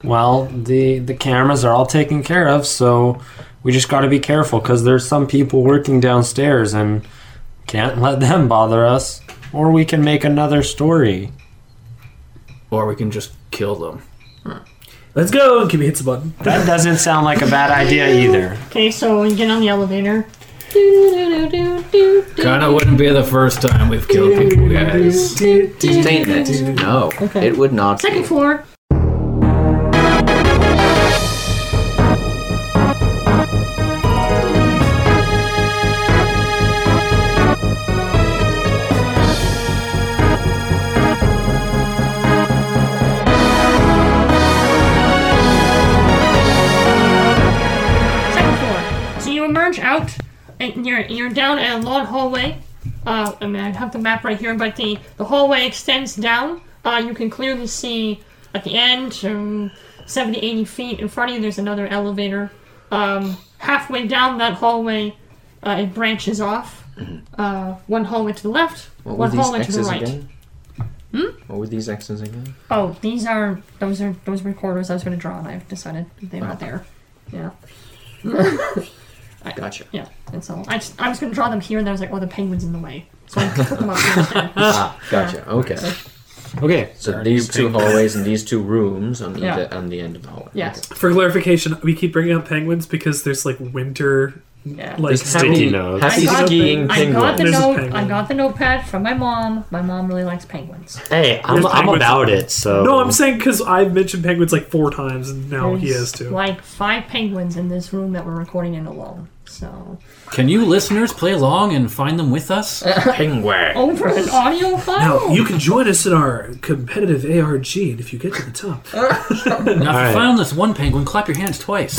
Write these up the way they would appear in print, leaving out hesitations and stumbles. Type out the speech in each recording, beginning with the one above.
Well, the cameras are all taken care of, so we just got to be careful because there's some people working downstairs and can't let them bother us. Or we can make another story. Or we can just kill them. Let's go. And Kimmy hits a button. That doesn't sound like a bad idea either. Okay, so you get on the elevator. Kinda wouldn't be the first time we've killed people, guys. Statement. No, Okay. it would not Second be. floor. Second floor. So you emerge out, and you're down a long hallway. I have the map right here, but the hallway extends down. You can clearly see at the end, 70, 80 feet in front of you, there's another elevator. Halfway down that hallway, it branches off. One hallway to the left, What were one these hallway to the X's right. again? What were these X's again? Oh, those recorders I was going to draw, and I've decided they're not there. Yeah. Gotcha. Yeah, and so I was going to draw them here, and then I was like, oh, the penguin's in the way. So I put them up here instead. Gotcha. Okay. Okay. So these two hallways and these two rooms on Yeah. on the end of the hallway. Yes. For clarification, we keep bringing up penguins because there's like winter, Yeah. like Sticky notes. Happy I got- skiing I got the There's a note. penguin. I got the notepad from my mom. My mom really likes penguins. Hey, I'm There's penguins. about it, so... No, I'm saying because I've mentioned penguins like 4 times and now he There's has too. like 5 penguins in this room that we're recording in alone. So Can you listeners play along and find them with us? Penguin. over an audio file. Now, you can join us in our competitive ARG, and if you get to the top... Now, if you right. found this one penguin, clap your hands twice.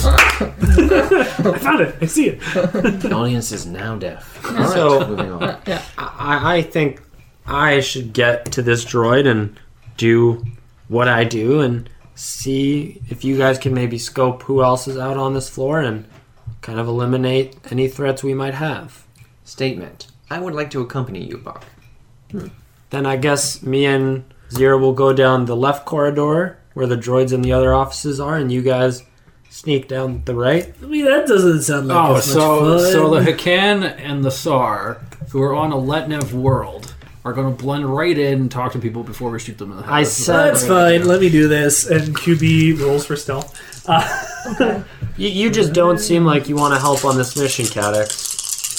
I found it! I see it! The audience is now deaf. All right, So- moving on. I think I should get to this droid and do what I do and see if you guys can maybe scope who else is out on this floor and kind of eliminate any threats we might have. Statement. I would like to accompany you, Buck. Then I guess me and Zero will go down the left corridor where the droids and the other offices are, and you guys sneak down the right. I mean, that doesn't sound like Oh, as much fun. so the Hakan and the Sar, who are on a Letnev world, are going to blend right in and talk to people before we shoot them in the head. I said- That's fine, let me do this. And QB rolls for stealth. You just don't seem like you want to help on this mission, Cadex.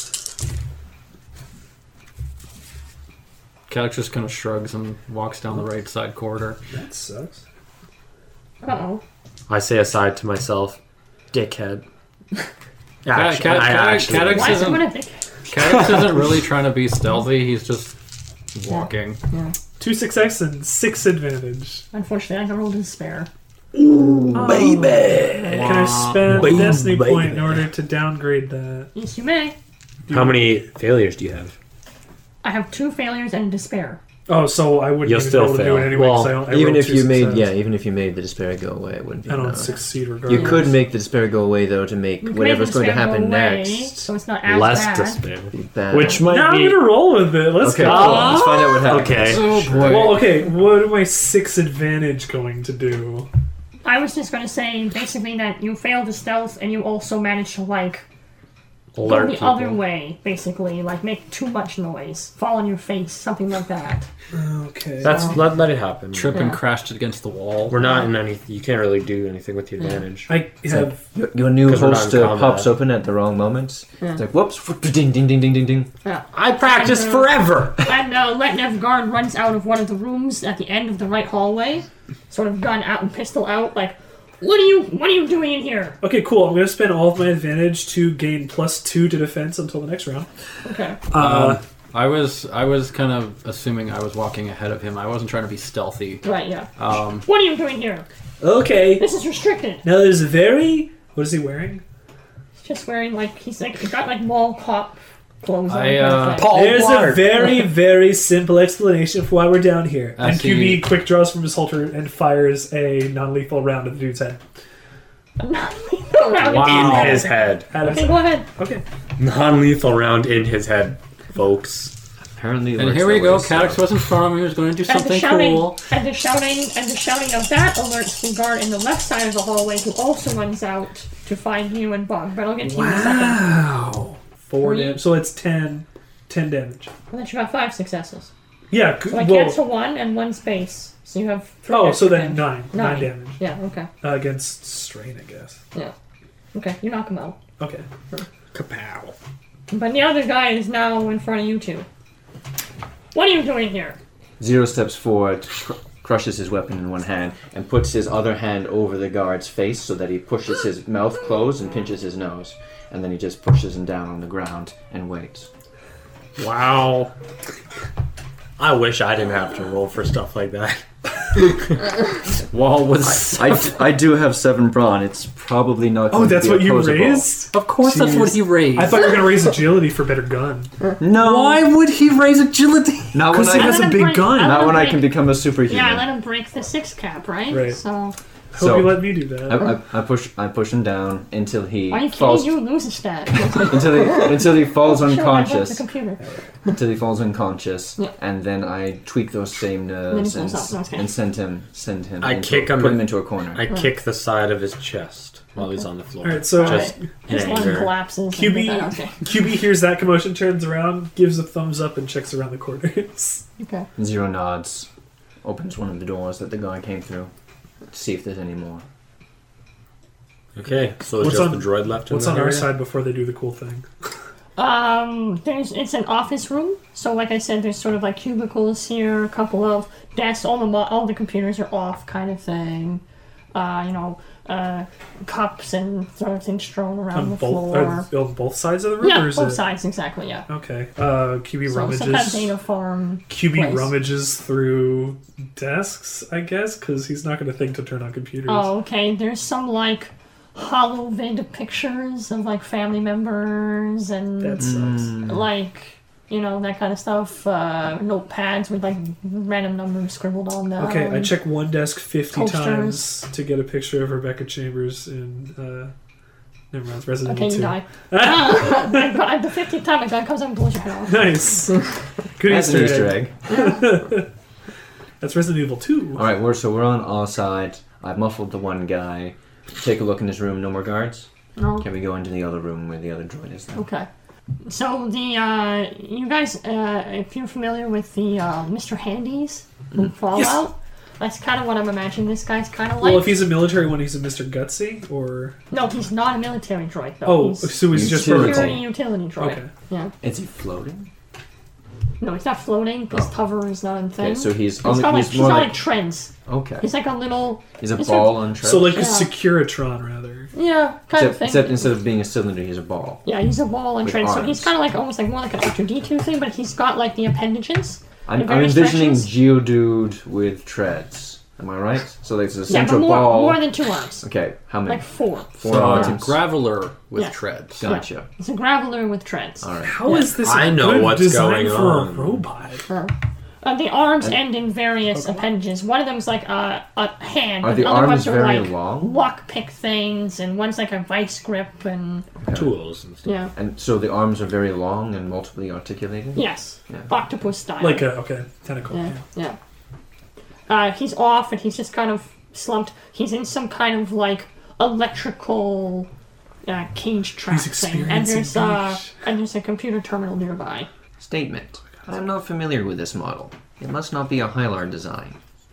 Kadek just kind of shrugs and walks down the right side corridor. That sucks. Uh-oh. I say aside to myself, dickhead. Kadek Why is it isn't, what I think? Kadek isn't really trying to be stealthy, he's just walking. Yeah. 2 6x and 6 advantage. Unfortunately, I got rolled in despair. Baby! Can I spend a Baby. destiny point in order to downgrade that? Yes, you may. How many failures do you have? I have 2 failures and despair. Oh, so I wouldn't You'll even still be able to do fail. it anyway. 'cause Well, I Even rolled if 2 you made, success. even if you made the despair go away, it wouldn't be I don't enough. succeed regardless. You could make the despair go away though to make You can whatever's make going to despair go happen away, next so it's not as Less bad. despair. be bad. Which might Now I'm be... gonna roll with it. Let's okay, go. cool. Let's find out what happens. Okay. Oh boy. Well, okay. What am I 6 advantage going to do? I was just going to say, basically, that you failed the stealth and you also managed to, like, go Alert the people. other way, basically. Like, make too much noise. Fall on your face, something like that. Okay. That's let it happen. Trip and Yeah. crashed against the wall. We're not in any. You can't really do anything with the advantage. I have. Your new 'Cause we're not host in combat. pops open at the wrong moments. Yeah. It's like, whoops, ding, ding, ding, ding, ding, ding. I practiced And, forever. And Letnev guard runs out of one of the rooms at the end of the right hallway, sort of gun out and pistol out, like, what are you doing in here? Okay, cool. I'm gonna spend all of my advantage to gain +2 to defense until the next round. Okay. I was kind of assuming I was walking ahead of him. I wasn't trying to be stealthy. Right, yeah. Um, What are you doing here? Okay. This is restricted. Now there's a very. What is he wearing? He's just wearing, like, he's got, like, mall cop clothes on. I, kind of thing. Paul There's Blart. a very, very simple explanation for why we're down here. I And see. QB quick draws from his holster and fires a non-lethal round at the dude's head. In his head. At his- Okay, go ahead. Okay. Non-lethal round in his head, folks. Apparently, it And works here we that go. way, so- Caddix was informed he was going to do And the something shouting, cool. and the shouting of that alerts the guard in the left side of the hallway, who also runs out to find you and Bug. But I'll get to you in a second. Wow. 4 Three. damage. So it's 10 damage. And then you got 5 successes. Yeah. So I cancel 1 and 1 space. So you have 3 Oh, extra so then damage. 9 damage. Yeah, okay. Against strain, I guess. Yeah. Okay, you knock him out. Okay. Kapow. But the other guy is now in front of you two. What are you doing here? Zero steps forward, crushes his weapon in one hand, and puts his other hand over the guard's face so that he pushes his mouth closed and pinches his nose. And then he just pushes him down on the ground and waits. Wow. I wish I didn't have to roll for stuff like that. Wall was. I do have 7 brawn. It's probably not going Oh, that's to be what you opposable. raised? Of course, that's what he raised. I thought you were going to raise agility for better gun. No! Why would he raise agility? Not when Because he I, has let a him big break- gun. I not let when him I break- can become a superhuman. Yeah, I let him break the 6 cap, right? Right. So, Hope So- you let me do that. I push him down until he are you falls kidding? You lose a stat. until he falls Sure, I broke unconscious. the computer. Until he falls unconscious, Yeah. and then I tweak those same nerves Then he falls off. Okay. and send him. I kick him put him in- into a corner. I kick the side of his chest while he's on the floor. Alright, so Just in His lung anger. collapses. QB, Okay. QB hears that commotion, turns around, gives a thumbs up, and checks around the corners. Okay. Zero nods, opens one of the doors that the guy came through, to see if there's any more. Okay, so it's What's just on- the droid left in What's that on our area? side before they do the cool thing? It's an office room. So, like I said, there's sort of like cubicles here, a couple of desks. All the computers are off, kind of thing. Cups and sort of things strewn around On the both, floor. on both sides of the room? Yeah, or is both it? sides, exactly. Yeah. Okay. QB So some kind of rummages. data farm. QB place. rummages through desks, I guess, because he's not going to think to turn on computers. Oh, okay. There's some like hollow vid pictures of like family members and That sucks. like that kind of stuff. Notepads with like random numbers scribbled on them. Okay, I check one desk 50 Posters. times to get a picture of Rebecca Chambers in. Never mind, it's Resident Okay, Evil you 2. die. The 50th time a gun comes out and blows your head off. Nice. Good That's an Easter Easter egg. egg. That's Resident Evil 2. All right, we're on our side. I've muffled the one guy. Take a look in this room. No more guards. No. Can we go into the other room where the other droid is now? Okay. So you guys, if you're familiar with the Mr. Handies from Fallout, that's kind of what I'm imagining this guy's kind of like. Well, if he's a military one, he's a Mr. Gutsy, or... No, he's not a military droid, though. Oh, he's so he's just Utility. security vertical. utility droid. Okay. Yeah. Is he floating? No, he's not floating. His Oh. hover is not a thing. Okay, so he's He's on. got like, He's he's more got like. like treads. Okay. He's like a little, He's a he's ball on treads. So like a Yeah. Securitron, rather. yeah, kind of thing. Except instead of being a cylinder, he's a ball. Yeah, he's a ball and With treads. So arms. he's kind of like almost like more like an R2D2 thing, but he's got like the appendages. I'm various envisioning directions? Geodude with treads. Am I right? So like there's a Yeah, but central ball. more than 2 arms. Okay, how many? Like 4. Four So arms. it's a graveler with Yeah. treads. Gotcha. It's a graveler with treads. All right. How is this a I know good what's design going for on. a robot? The arms end in various appendages. One of them's like a hand. Are but the other arms ones are very like long? lockpick things, and one's like a vice grip, and Tools and stuff. yeah. And so the arms are very long and multiply articulated. Yes. Yeah. Octopus style. Like a tentacle. Yeah, yeah. He's off, and he's just kind of slumped. He's in some kind of like electrical cage trap He's thing, and experiencing there's a computer terminal nearby. Statement. I'm not familiar with this model. It must not be a Hylar design.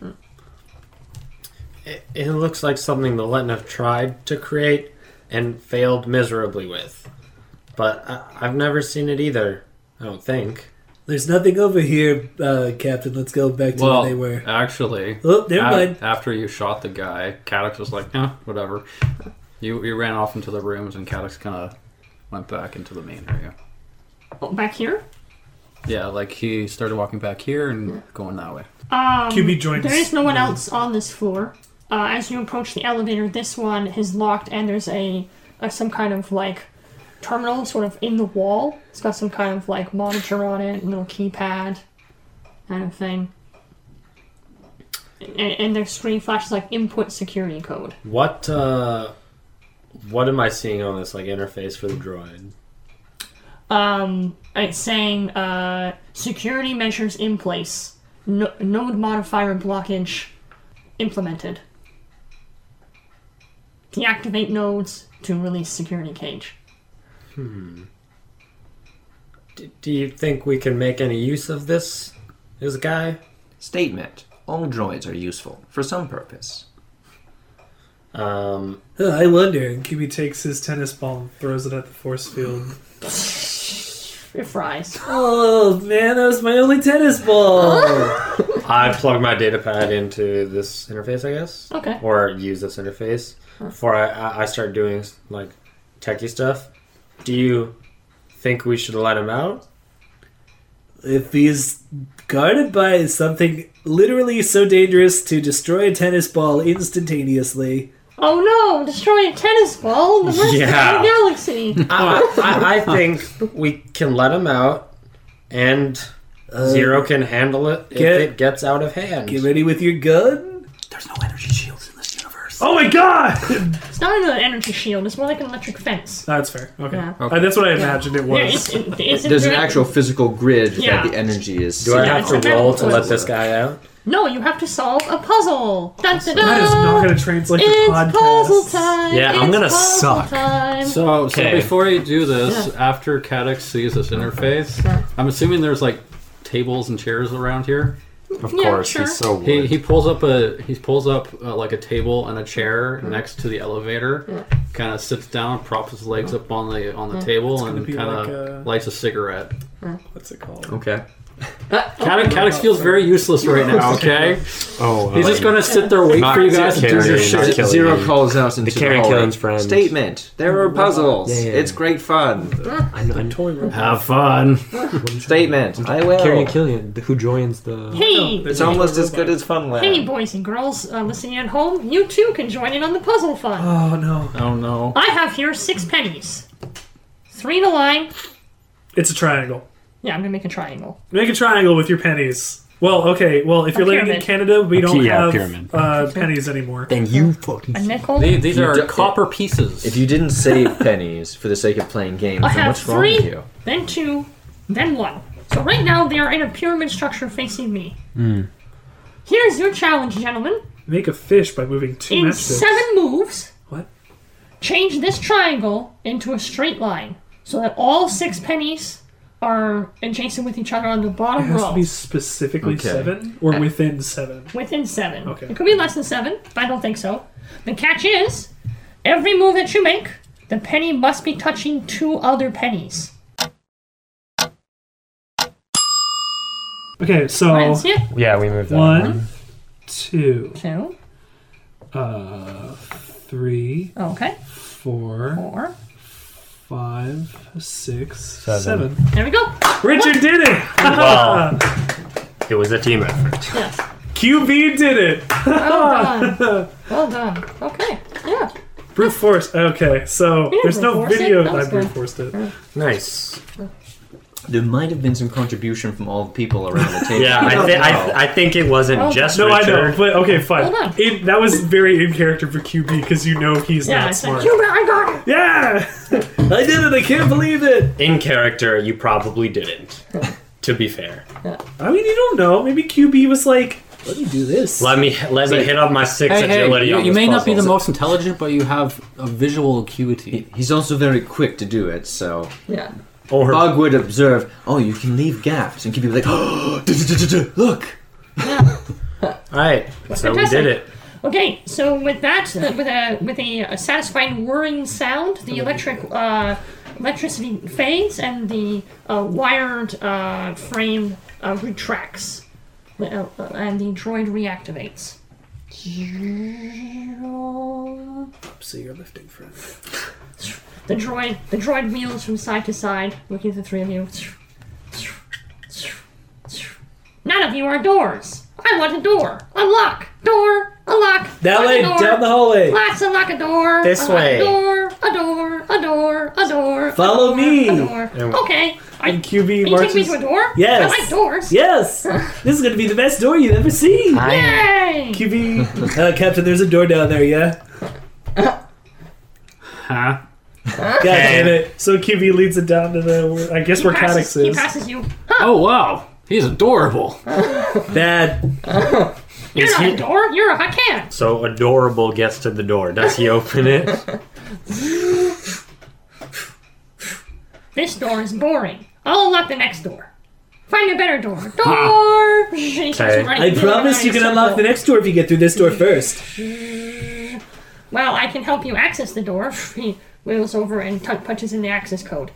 It looks like something the Letnev tried to create and failed miserably with. But I've never seen it either, I don't think. There's nothing over here, Captain. Let's go back to Well, where they were. actually, Oh, never mind. after you shot the guy, Caddix was like, whatever. You ran off into the rooms, and Caddix kind of went back into the main area. Oh, back here? Yeah, like he started walking back here and going that way. QB joins. There is no one else on this floor. As you approach the elevator, this one is locked, and there's some kind of like terminal sort of in the wall. It's got some kind of like monitor on it, little keypad kind of thing. And their screen flashes like input security code. What am I seeing on this like interface for the droid? It's saying security measures in place. Node modifier blockage implemented. Deactivate nodes to release security cage. Do you think we can make any use of this guy? Statement. All droids are useful for some purpose. I wonder. And QB takes his tennis ball and throws it at the force field. It fries. Oh man, that was my only tennis ball. I plug my data pad into this interface, I guess. Okay. Or use this interface before I start doing like techie stuff. Do you think we should let him out? If he's guarded by something literally so dangerous to destroy a tennis ball instantaneously. Oh no! Destroy a tennis ball in the rest of the galaxy. I think we can let him out, and Zero can handle it if it gets out of hand. Get ready with your gun. There's no energy shields in this universe. Oh my god! It's not an energy shield. It's more like an electric fence. That's fair. Okay. Yeah. That's what I imagined it was. There's an actual physical grid Yeah. that the energy is. Do I Yeah, have it's to a roll medical to let puzzle. this guy out? No, you have to solve a puzzle. Dun, dun, dun. That is not going to translate to It's podcast. puzzle time. Yeah, I'm It's gonna puzzle suck. Time. So Okay. before you do this, after Cadix sees this interface, I'm assuming there's like tables and chairs around here. Of Yeah, course, sure. he's so He pulls up like a table and a chair next to the elevator. Kind of sits down, props his legs up on the table, gonna and be kind like of lights a cigarette. What's it called? Okay. Cadix feels very useless right now. Okay, Oh, he's just gonna sit there wait for you guys to do your Carrying, shit. not killing. Zero calls out into the Karen hallway. Killen's friend. Statement. There are puzzles. Yeah. It's great fun. Toy robot. Have fun. Statement. I will. Carrying Killian, who joins the... Hey, It's almost as good as Funland. hey, boys and girls listening at home, you too can join in on the puzzle fun. Oh no. Oh no. I have here 6 pennies. 3 in a line. It's a triangle. Yeah, I'm gonna make a triangle. Make a triangle with your pennies. Well, okay. Well, if you're living in pyramid. Canada, we don't have pyramid. pennies anymore. Then you fucking... A nickel. These are do- copper pieces. If you didn't save pennies for the sake of playing games, I then have what's wrong with 3, you? then 2, then 1. So right now they are in a pyramid structure facing me. Here's your challenge, gentlemen. Make a fish by moving 2 In matchsticks. 7 moves, What? change this triangle into a straight line so that all 6 pennies are adjacent with each other on the It bottom has row. to be specifically Okay. 7 or within 7. Within 7. Okay. It could be less than 7, but I don't think so. The catch is, every move that you make, the penny must be touching 2 other pennies. Okay, so Right, see it? Yeah, we moved that. 1, 2, 2. 3, Okay. 4, 4. 5, 6, 7. 7. There we go. Richard did it! Well, it was a team effort. Yes. QB did it! Well done. Well done. Okay. Yeah. Brute force. Okay, so Yeah, there's no brute force it. video. That was I brute good. forced it. Nice. There might have been some contribution from all the people around the table. Yeah, I think it wasn't Oh, just No, Richard. I know, but okay, fine. Hold on. That was very in character for QB because you know he's Yeah, not it's smart. like, I got it. Yeah! I did it! I can't believe it! In character, you probably didn't. To be fair, I mean, you don't know. Maybe QB was like, let me do this. let me hit up my 6 agility on you this may not be the puzzle. most intelligent, but you have a visual acuity. He's also very quick to do it, so... Yeah. Or Bug would observe, oh, you can leave gaps, and keep people like, oh, look! Yeah. Alright, so we fantastic. did it. Okay, so with that, with a satisfying whirring sound, the electricity fades and the wired frame retracts, and the droid reactivates. So you're lifting, friend. The droid wheels from side to side, looking at the 3 of you. None of you are doors. I want a door. Unlock. Door. Unlock. That Unlock way, a door. down the hallway. Let's unlock a door. This Unlock way. A door. A door. A door. A door. Follow a door, me. A door. Okay. And QB Can you take me marches. to a door? Yes. I like doors. Yes! This is gonna be the best door you've ever seen! Yay! QB, Captain, there's a door down there, yeah? Huh? God damn it. So QB leads it down to the, I guess, where Caddix He is. passes you. Oh wow, he's adorable. Bad. You're not a door. You're a Hakan. So adorable gets to the door. Does he open it? This door is boring. I'll unlock the next door. Find a better door. Door! I promise you can unlock the next door if you get through this door first. Well, I can help you access the door. He wheels over and punches in the access code.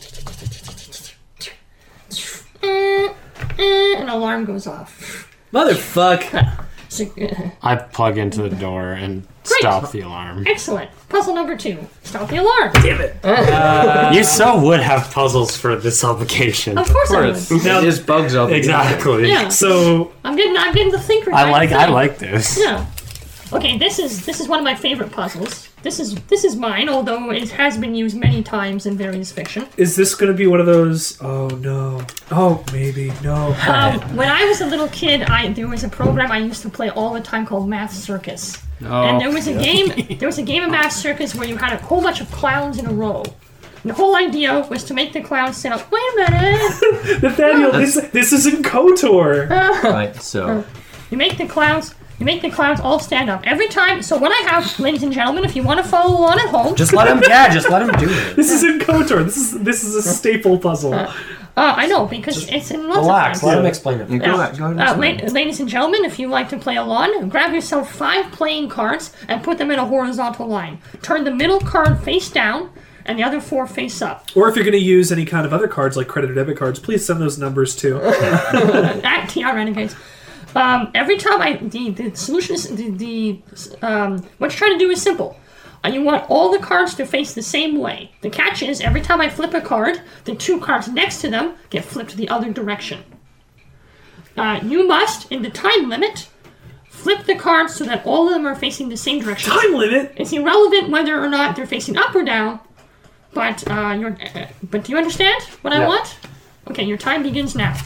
An alarm goes off. Motherfuck. So, I plug into the door and stop the alarm. excellent. Puzzle number 2. Stop the alarm. Damn it. You so would have puzzles for this application. Of course I course. would. Now, It is bugs up. Exactly. Yeah. so, I'm getting the thinker. I like this. Yeah. Okay, this is one of my favorite puzzles. This is mine, although it has been used many times in various fiction. is this going to be one of those, oh no. Oh, maybe. No. When I was a little kid, there was a program I used to play all the time called Math Circus. Oh, And there was a game. There was a game of Math Circus where you had a whole bunch of clowns in a row. And the whole idea was to make the clowns sit up. Wait a minute. Nathaniel, this isn't KOTOR. Right, so You make the clowns all stand up every time. So what I have, ladies and gentlemen, if you want to follow along at home, Just let him do it. This isn't KOTOR. This is a staple puzzle. I know because it's in lots Relax. of Let times. him explain it. you go ahead. Go ahead. Ladies and gentlemen, if you like to play along, grab yourself 5 playing cards and put them in a horizontal line. Turn the middle card face down and the other 4 face up. Or if you're going to use any kind of other cards like credit or debit cards, please send those numbers too. At TR Renegades. Every time the solution is what you're trying to do is simple. You want all the cards to face the same way. The catch is every time I flip a card, the 2 cards next to them get flipped the other direction. You must, in the time limit, flip the cards so that all of them are facing the same direction. Time limit? It's irrelevant whether or not they're facing up or down, but but do you understand what I want? Okay, your time begins now.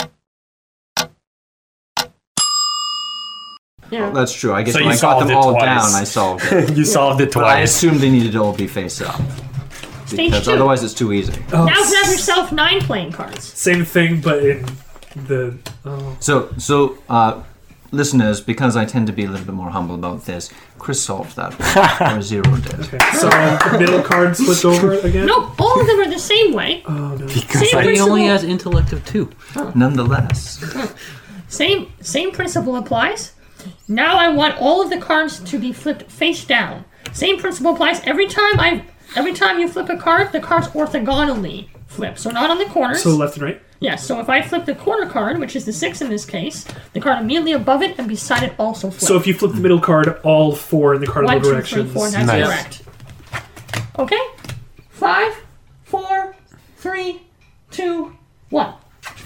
Yeah. That's true. I guess So when you I got solved them it all twice. down, I solved it. You solved it But I twice. assumed they needed to all be face up. Stage Because 2. otherwise it's too easy. Oh, Now grab yourself 9 playing cards. same thing, but in the... Oh. So, listeners, because I tend to be a little bit more humble about this, Chris solved that one. Or Zero did. Okay. So, middle card flipped over again? No, all of them are the same way. Oh, no. Because Same I, he principle. only has intellect of 2. Nonetheless. Same principle applies. Now I want all of the cards to be flipped face down. Same principle applies every time you flip a card, the cards orthogonally flip. So not on the corners. So left and right? Yes, so if I flip the corner card, which is the 6 in this case, the card immediately above it and beside it also flips. So if you flip the middle card, all 4 in the cardinal 1, 2, 3, directions. 4, that's Nice. correct. Okay? 5, 4, 3, 2, 1.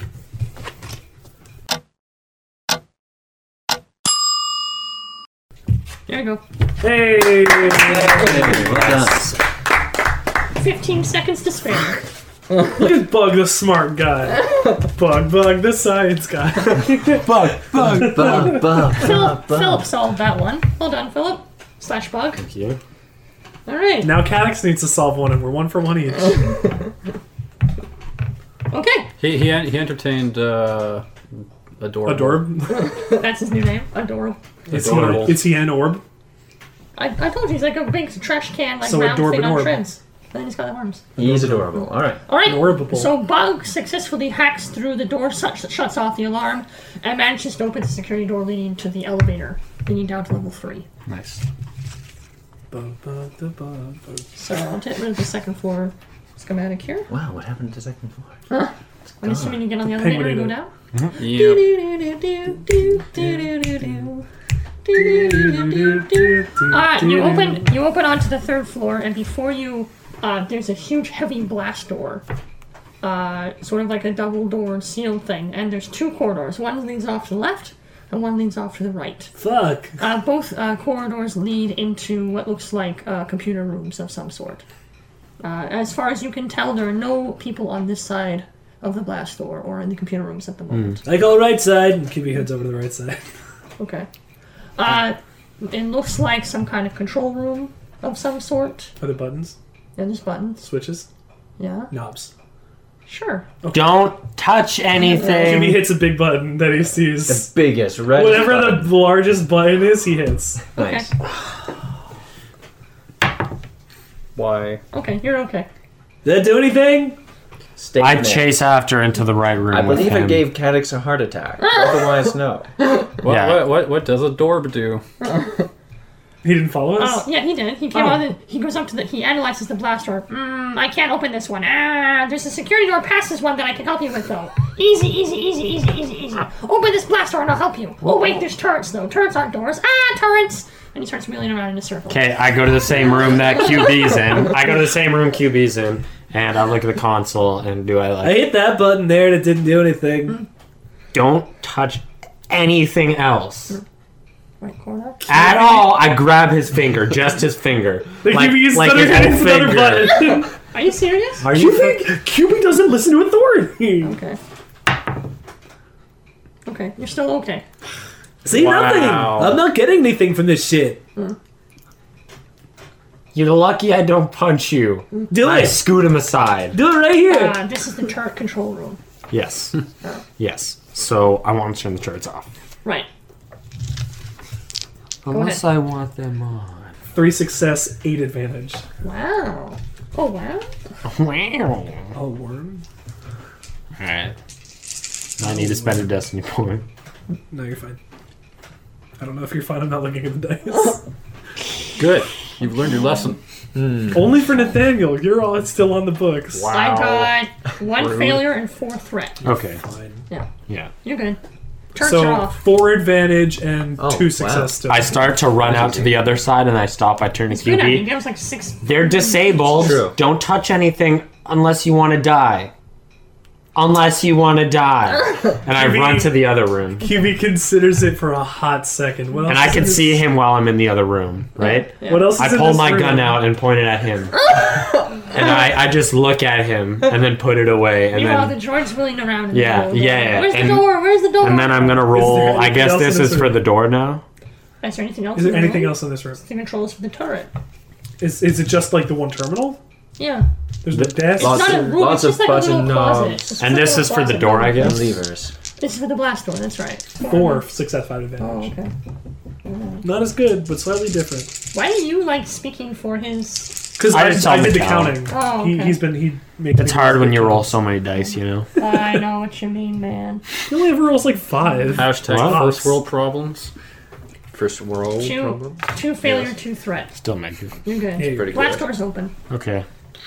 There you go. Hey! Well done. 15 seconds to spare. Look at Bug, the smart guy. Bug, the science guy. Bug. Philip solved that one. Well done, Philip. / bug. Thank you. All right. Now Caddix needs to solve one, and we're 1 for 1 each. Okay. He entertained Adorable. Adorb? That's his new name. Adorable. Adorable. Is he an orb? I told you he's like a big trash can, like So round thing on Adorb. treads. And then he's got arms. He's adorable. All right. All right. Adorable. So Bug successfully hacks through the door, shuts off the alarm, and manages to open the security door leading to the elevator, leading down to level 3. Nice. So I'll get rid of the second floor schematic here. Wow, what happened to the second floor? I'm assuming you get on the elevator and go down. Yeah. You open onto the 3rd floor, and before you, there's a huge, heavy blast door, sort of like a double-door sealed thing. And there's 2 corridors. One leads off to the left, and one leads off to the right. Fuck. Both corridors lead into what looks like computer rooms of some sort. As far as you can tell, there are no people on this side of the blast door or in the computer rooms at the moment. I go right side, and Kibby heads over to the right side. Okay. It looks like some kind of control room of some sort. Are there buttons? Yeah, there's buttons. Switches. Yeah. Knobs. Sure. Don't touch anything. Jimmy hits a big button that he sees. The biggest red. Whatever button. the largest button is, he hits. Nice. Why? Okay, you're okay. Did that do anything? Stay I there. chase after into the right room. I with believe him. it gave Cadix a heart attack. Otherwise, no. What does a door do? He didn't follow us? Oh, yeah, he did. He came out and he goes up to he analyzes the blast door. I can't open this one. There's a security door past this one that I can help you with, though. Easy. Open this blast door and I'll help you. Oh, wait, there's turrets, though. Turrets aren't doors. Turrets! And he starts wheeling around in a circle. Okay, I go to the same room that QB's in. And I look at the console and do I I hit that button there and it didn't do anything. don't touch anything else Right corner. at all. I grab his finger, just his finger, like QB his another whole button. finger. Are you serious? Are You you? think QB doesn't listen to authority? Okay. Okay, you're still okay. See, nothing. Wow. I'm not getting anything from this shit. You're lucky I don't punch you. Do I it. scoot him aside. Do it right here. This is the turret control room. Yes, yes. So I want to turn the turrets off. Right. Unless I want them on. 3 success, 8 advantage. Wow. Oh, wow. Wow. Oh, worm. Alright. I need to spend a destiny point. No, you're fine. I don't know if you're fine. I'm not looking at the dice. Good. You've learned your lesson. Only for Nathaniel. You're all still on the books. Wow. I got 1 failure and 4 threat. Okay. Fine. Yeah. You're good. Turrets So are off. 4 advantage and Oh, 2 success still. I start to run out to the other side and I stop. I turn to It's good at it. QB. That was like 6. They're disabled. True. Don't touch anything unless you want to die. Unless you want to die. And I run to the other room. QB considers it for a hot second. What else And I is can in this- see him while I'm in the other room, right? Yeah. What else is I in pull this my room? gun out and point it at him. And I just look at him and then put it away. And Meanwhile, then the droid's wheeling around. In Yeah, the middle. yeah, Where's and- the door? Where's the door? and then I'm going to there roll. I anything guess else this in this is for room? the door now. Is there anything else? Is there in the anything room? else in this room? The controls for the turret. Is it just like the one terminal? Yeah. There's no desk. Lots It's not a of- room. lots It's just of like a little button closet. knobs. It's And just this a is little for the closet. door, I And guess. levers. This is for the blast door. That's right. 4 success, 5 advantage. Oh, okay. Not as good, but slightly different. Why are you like speaking for his? Because I I just tell did the him to count. counting. Oh, okay. He makes It's me hard when you count. roll so many dice, you know? I know what you mean, man. He only ever rolls like 5. Hashtag Wow. first world problems. First world problems. 2 failure, 2 threat. Still make it. You're good. Hey, Pretty Blast good. door's open. Okay.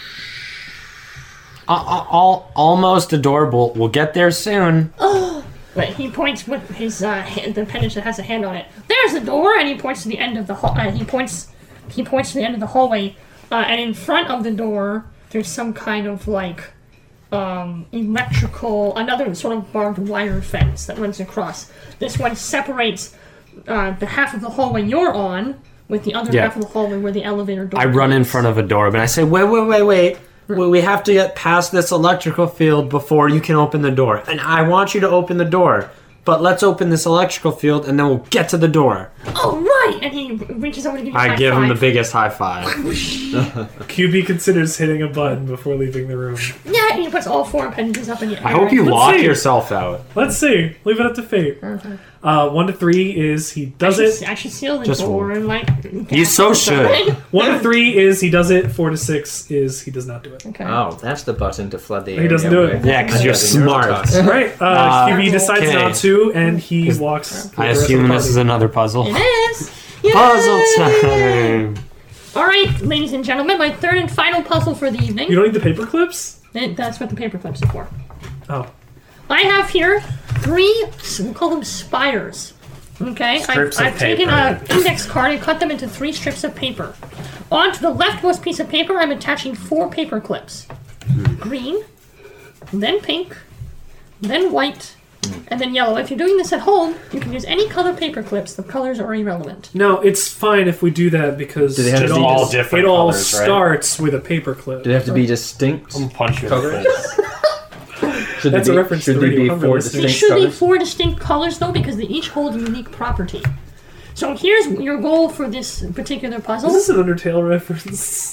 Almost adorable. We'll get there soon. Wait, he points with his hand, the appendage that has a hand on it. There's the door, and he points to the end of the hall. He points to the end of the hallway, and in front of the door, there's some kind of like electrical, another sort of barbed wire fence that runs across. This one separates the half of the hallway you're on with the other Yeah. half of the hallway where the elevator door. I run in is. front of a door, but I say, wait. We have to get past this electrical field before you can open the door. And I want you to open the door. But let's open this electrical field and then we'll get to the door. Oh right! And he reaches over to give you a I high give him the five. biggest high five. QB considers hitting a button before leaving the room. Yeah, and he puts all 4 appendages up in the air. I hope you Let's lock see. yourself out. Let's see. Leave it up to fate. 1 to 3 is he does it. I should seal the Just door roll. and like. You so should. 1 to 3 is he does it. 4 to 6 is he does not do it. Okay. Oh, that's the button to flood the He area. doesn't do it. with. Yeah, because you're That's the neural smart. toxin. Right. QB decides okay. not to, and he walks. I assume this is another puzzle. It is. Yay! Puzzle time. All right, ladies and gentlemen, my third and final puzzle for the evening. You don't need the paper clips. That's what the paper clips are for. Oh, I have here 3. We'll call them spires. Okay, Strips of I've taken paper. an index card and cut them into 3 strips of paper. Onto the leftmost piece of paper, I'm attaching 4 paper clips. Green, then pink, then white, and then yellow. If you're doing this at home, you can use any color paper clips. The colors are irrelevant. no, it's fine if we do that because Do they have it to be all, all different it all colors, right? starts with a paper clip. Do they have to be distinct? Punch you in the Colors? face. Should That's they a be, reference should to they Radio be Humber 4 listeners. They distinct should be colors? 4 distinct colors, though, because they each hold a unique property. So here's your goal for this particular puzzle. Is this an Undertale reference?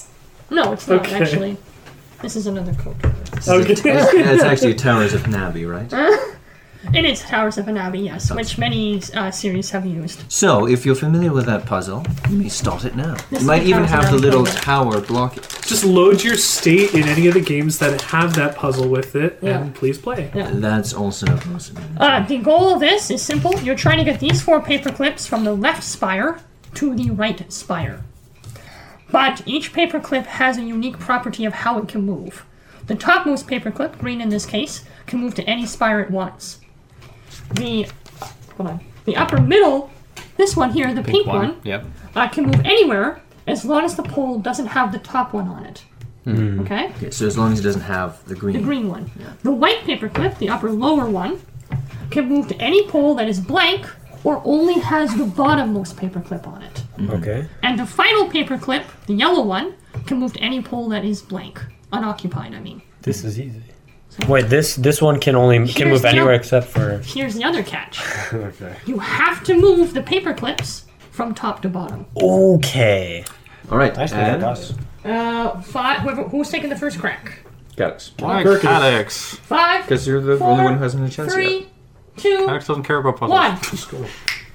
No, it's not, Okay. actually. This is another code. Okay. It's actually Towers of Nabi, right? It is Towers of Anabi, yes, which many series have used. So, if you're familiar with that puzzle, you may start it now. This You might is even Towers of have the Anabi little puzzle. tower block it. Just load your state in any of the games that have that puzzle with it, Yeah. and please play. Yeah. That's also a possibility. The goal of this is simple. You're trying to get these 4 paper clips from the left spire to the right spire. But each paper clip has a unique property of how it can move. The topmost paper clip, green in this case, can move to any spire it wants. The upper middle, this one here, the pink one, Yep. can move anywhere as long as the pole doesn't have the top one on it. Okay? Okay, so as long as it doesn't have the green. The green one. The white paper clip, the upper lower one, can move to any pole that is blank or only has the bottommost paper clip on it. Okay. And the final paper clip, the yellow one, can move to any pole that is blank. Unoccupied, I mean. This is easy. Wait, this one can Here's move the anywhere other- except for. Here's the other catch. Okay. You have to move the paper clips from top to bottom. Okay. All right, Nice and us. 5. Who's taking the first crack? Caddix. Why Kirkus. Caddix? 5, Because you're the Four, only one who hasn't had a chance yet. 3, 2, Caddix doesn't care about puzzles. 1.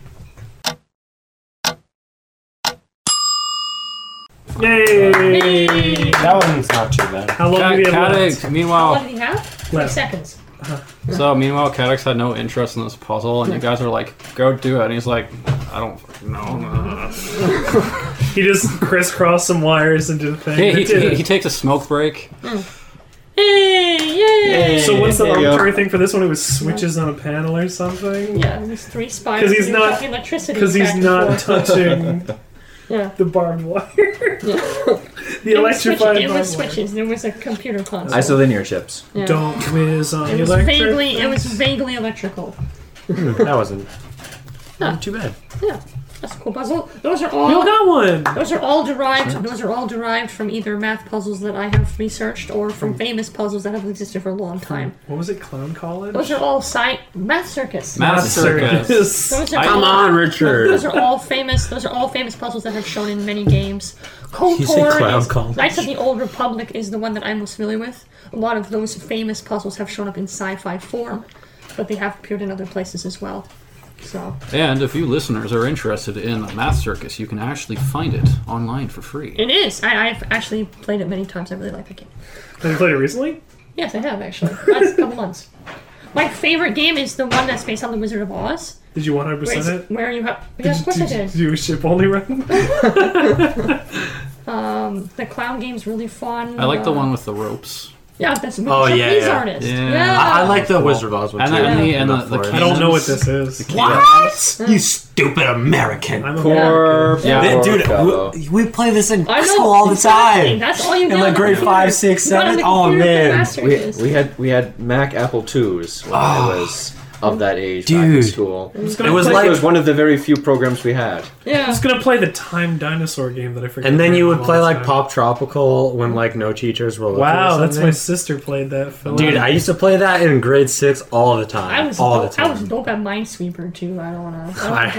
Yay! That one's not too bad. How long do we have left? Caddix. What Meanwhile, did he have? 3 Left. seconds. Caddix had no interest in this puzzle, and you guys are like, "Go do it," and he's like, "I don't fucking know." He just crisscrossed some wires and did a thing. He, It did it. he takes a smoke break. Hey, yay! So what's the There you go. arbitrary thing for this one? It was switches on a panel or something? Yeah, there's 3 spires. 'Cause he's You're not- talking electricity Because he's back and not forth. touching Yeah. the barbed wire. Yeah. The electrified It was barbed wire. switches. There was a computer console. Isolinear chips. Yeah. Don't whiz on It was electric. vaguely electrical. That wasn't too bad. Yeah, that's a cool puzzle. Those are We all all. got one! Those are all derived. Those are all derived from either math puzzles that I have researched or from famous puzzles that have existed for a long time. What was it, Clown College? Those are all Math Circus. Math Circus. Those are Come all- on, Richard. Those are all famous. Those are all famous puzzles that have shown in many games. You say KOTOR Clown is College. Knights of the Old Republic is the one that I'm most familiar with. A lot of those famous puzzles have shown up in sci-fi form, but they have appeared in other places as well. So And if you listeners are interested in Math Circus, you can actually find it online for free. it is. I've actually played it many times. I really like that game. Have you played it recently? Yes, I have actually. Last couple months. My favorite game is the one that's based on the Wizard of Oz. Did you 100% it? Where you have? Yeah, of course I did. Did you ship only run? The clown game's really fun. I like the one with the ropes. Yeah, that's a Oh, yeah, Japanese yeah. artist. Yeah. I like the Wizard of Oz one And too. the- and the- and Enough the for it. I don't know what this is. What? You stupid American. I'm a Poor, Yeah. poor Dude, fellow. we play this in I know, school all the exactly. time. That's all you In get like on the grade computer. 5, 6, You got on 7. the Oh computer for man. Master We, Circus. we had Mac Apple IIs when I was of that age back Dude. in school. just It gonna was play, like- It was one of the very few programs we had. Yeah. just gonna play the Time Dinosaur game that I forgot. And then the you name would of play all the like time. Pop Tropical when like no teachers were looking. Wow, or that's something. my sister played that. Phil. Dude, I used to play that in grade 6 all the time. I was all dope, the I was time. dope at Minesweeper too. I don't wanna.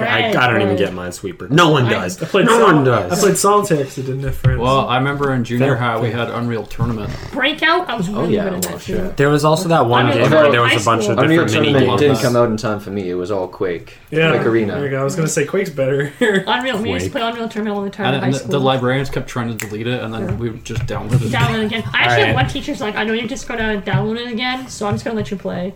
I don't even get Minesweeper. No one does. I played No Sol- one does. I played Solitaire because it didn't have friends. Well, I remember in junior Fair. high we had Unreal Tournament. Breakout. I was really yeah, good at well, that sure. too. There was also that one I mean, game although where there was high a bunch of school- Unreal different mini Tournament games. didn't come out in time for me. It was all Quake. yeah, Quake Arena. There you go. I was gonna say Quake's better. Unreal. We used to Quake. play Unreal Tournament all the time in high And the school. librarians kept trying to delete it, and then we would just download it. Download it again. I actually Alright. had one teacher's like, I know you're just gonna download it again, so I'm just gonna let you play.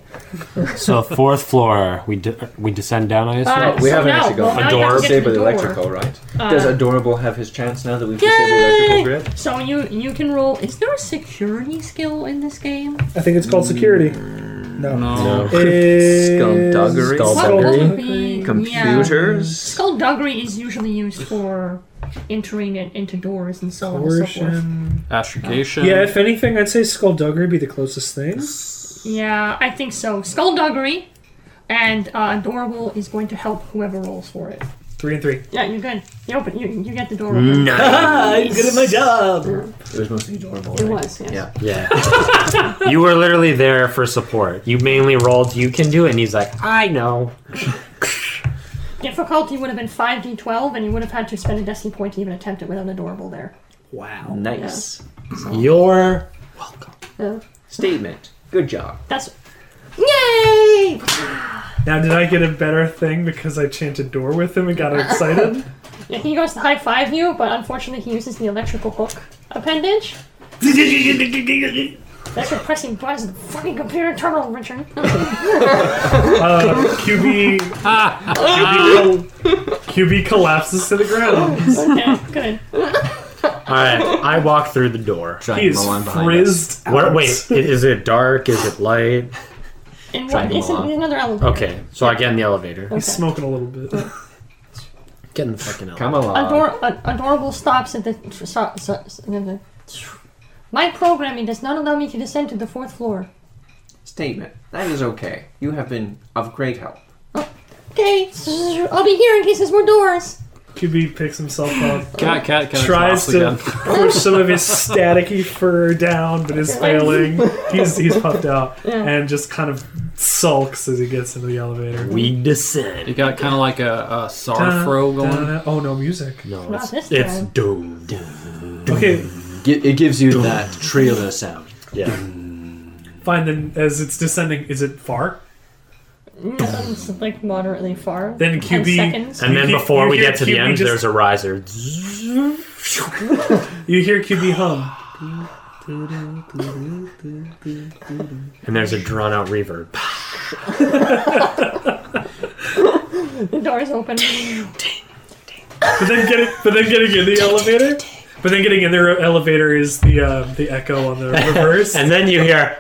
So 4th floor, we descend down, I assume. We So haven't now- actually well, gone. now you have to get to Disable the the door. electrical, right? Does Adorable have his chance now that we've disabled the Yay! electrical grid? So you can roll. Is there a security skill in this game? I think it's called security. No. No. Skullduggery? Skullduggery. Computers? Yeah. Skullduggery is usually used for entering it into doors and so on and so forth. Coercion. Astrogation. Yeah, if anything, I'd say Skullduggery would be the closest thing. Yeah, I think so. Skullduggery and Adorable is going to help whoever rolls for it. 3 and 3. Yeah, you're good. You get the door open. Nice. I'm good at my job. It was mostly Adorable. It right? was, yes. Yeah. Yeah. You were literally there for support. You mainly rolled, you can do it, and he's like, I know. Difficulty would have been 5d12, and you would have had to spend a destiny point to even attempt it without Adorable there. Wow. Nice. You're welcome. Yeah. Statement. Good job. That's yay! Now, did I get a better thing because I chanted door with him and got excited? Yeah, he goes to high five you, but unfortunately he uses the electrical hook appendage. That's for pressing buttons in the fucking computer terminal, Richard. QB collapses to the ground. Okay, good. Alright, I walk through the door. Try He is Milan behind us. frizzed out. What, wait, is it dark? Is it light? And Try what? to It's go on. another elevator. Okay, so I get in the elevator. He's smoking a little bit. Get in the fucking elevator. Come along. Adorable stops at the. My programming does not allow me to descend to the 4th floor. Statement. That is okay. You have been of great help. Okay, I'll be here in case there's more doors. QB picks himself up. Cat Tries to again. push some of his staticky fur down, but is failing. He's puffed out and just kind of sulks as he gets into the elevator. We descend. You got kind of like a Sarfro going. Oh, no music. No, Not it's this time. doom. Okay, It gives you that trailer sound. Yeah. fine then. As it's descending, is it far? It's like moderately far. Then 10 QB seconds. And then You before hear we get to the QB end, just- there's a riser. You hear QB hum. And there's a drawn out reverb. The doors open. But then getting in the elevator. But then getting in the elevator is the echo on the reverse. And then you hear.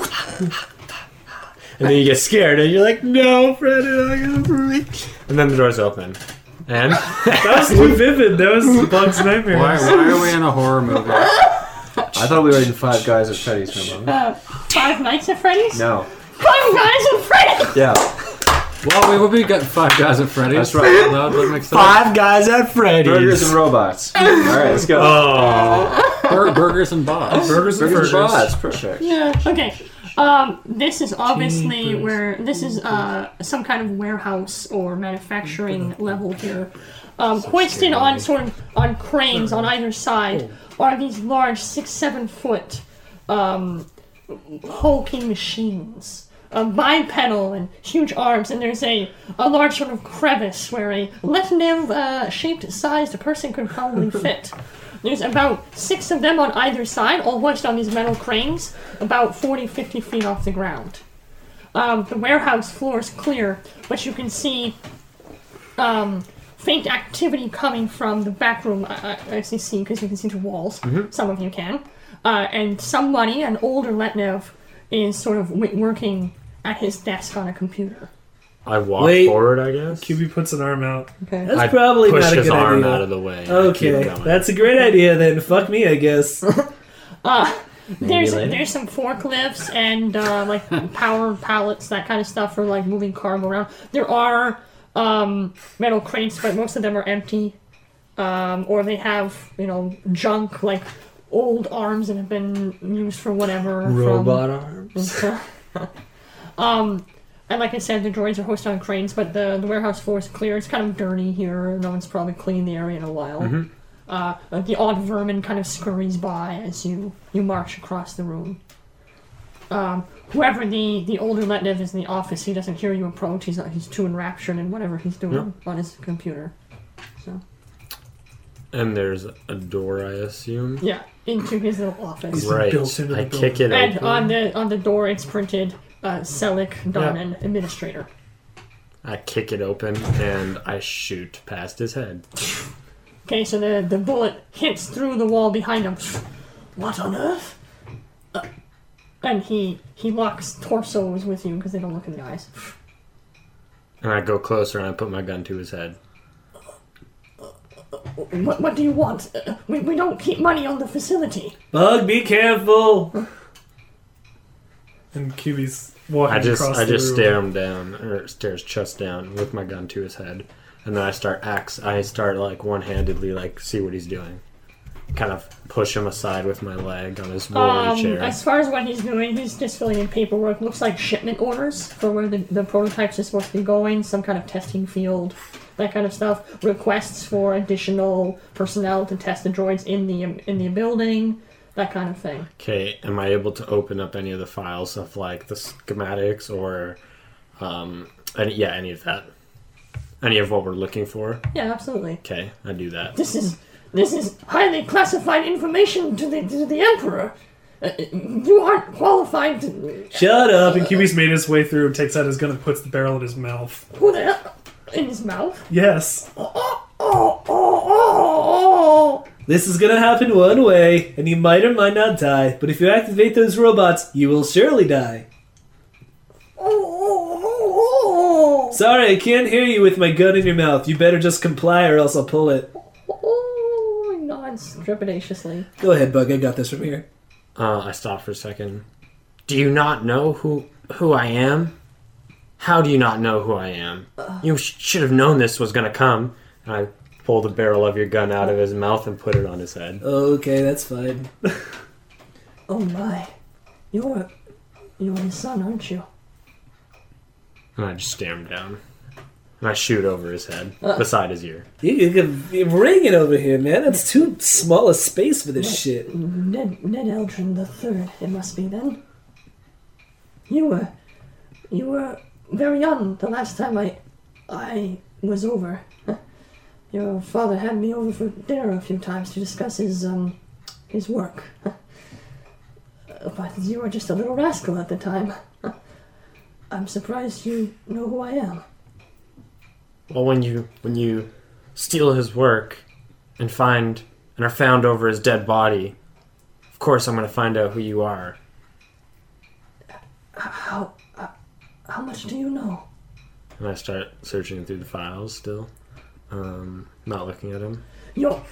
And then you get scared and you're like, no, Freddy, I'm gonna break. And then the doors open. And That was too vivid. That was Bug's nightmare. Why are we in a horror movie? I thought we were in Five Guys at Freddy's for a moment. 5 Nights at Freddy's? No. 5 Guys at Freddy's! Yeah. Well, we will be getting 5 Guys at Freddy's. That's right. That makes sense. 5 Guys at Burgers Freddy's. and robots. All right, let's go. Oh. Burgers and bots. Burgers and Burgers and burgers. robots. Perfect. Yeah, okay. This is obviously this is some kind of warehouse or manufacturing level here. Hoisted on cranes on either side are these large 6-7 foot hulking machines. Bipedal and huge arms, and there's a large sort of crevice where a Letnev shaped sized person could probably fit. There's about 6 of them on either side, all hoisted on these metal cranes, about 40-50 feet off the ground. The warehouse floor is clear, but you can see faint activity coming from the back room. I actually see, because you can see through walls. Some of you can. And somebody, an older Letnev, is sort of working at his desk on a computer. I walk Wait. forward, I guess. QB puts an arm out. Okay. That's I probably push not a his good arm idea. out of the way. and I keep Okay, going. that's a great idea then. Fuck me, I guess. There's some forklifts and like power pallets, that kind of stuff for like moving cargo around. There are metal crates, but most of them are empty, or they have junk like old arms that have been used for whatever. Robot arms. And like I said, the droids are hoisted on cranes, but the warehouse floor is clear. It's kind of dirty here. No one's probably cleaned the area in a while. The odd vermin kind of scurries by as you march across the room. Whoever the older Letnev is in the office, he doesn't hear you approach. He's too enraptured in whatever he's doing on his computer. So And there's a door, I assume. yeah, into his little office. Right. built into the I kick it And open. on the door, it's printed Selic Donan, Administrator. I kick it open and I shoot past his head. Okay, so the bullet hits through the wall behind him. What on earth? And he locks torsos with you because they don't look in the eyes. And I go closer and I put my gun to his head. What do you want? We don't keep money on the facility. Bug, be careful. And QB's walking I across the just room. stare him down, or stare his chest down with my gun to his head. And then I start like one-handedly like see what he's doing. Kind of push him aside with my leg on his rolling chair. As far as what he's doing, he's just filling in paperwork. Looks like shipment orders for where the prototypes are supposed to be going. Some kind of testing field. that kind of stuff. Requests for additional personnel to test the droids in the building, that kind of thing. Okay, am I able to open up any of the files of like the schematics or any of that? Any of what we're looking for? Yeah, absolutely. Okay, I do that. This is highly classified information to the Emperor. You aren't qualified to... Shut up! And Kiwi's made his way through, takes out his gun, and puts the barrel in his mouth. Who the hell? In his mouth? Yes. Oh. This is gonna happen one way, and you might or might not die, but if you activate those robots, you will surely die. Sorry, I can't hear you with my gun in your mouth. You better just comply or else I'll pull it. Oh, nods trepidatiously. Go ahead, Bug, I got this from here. I stop for a second. Do you not know who I am? How do you not know who I am? You should have known this was gonna come. And I pull the barrel of your gun out of his mouth and put it on his head. Okay, that's fine. Oh my. You're his son, aren't you? And I just stare him down. And I shoot over his head, beside his ear. You're ringing over here, man. That's too small a space for this shit. Ned Eldrin III, it must be then. You were very young the last time I was over. Your father had me over for dinner a few times to discuss his work. But you were just a little rascal at the time. I'm surprised you know who I am. Well, when you steal his work and are found over his dead body, of course I'm going to find out who you are. How much do you know? And I start searching through the files still, not looking at him. Your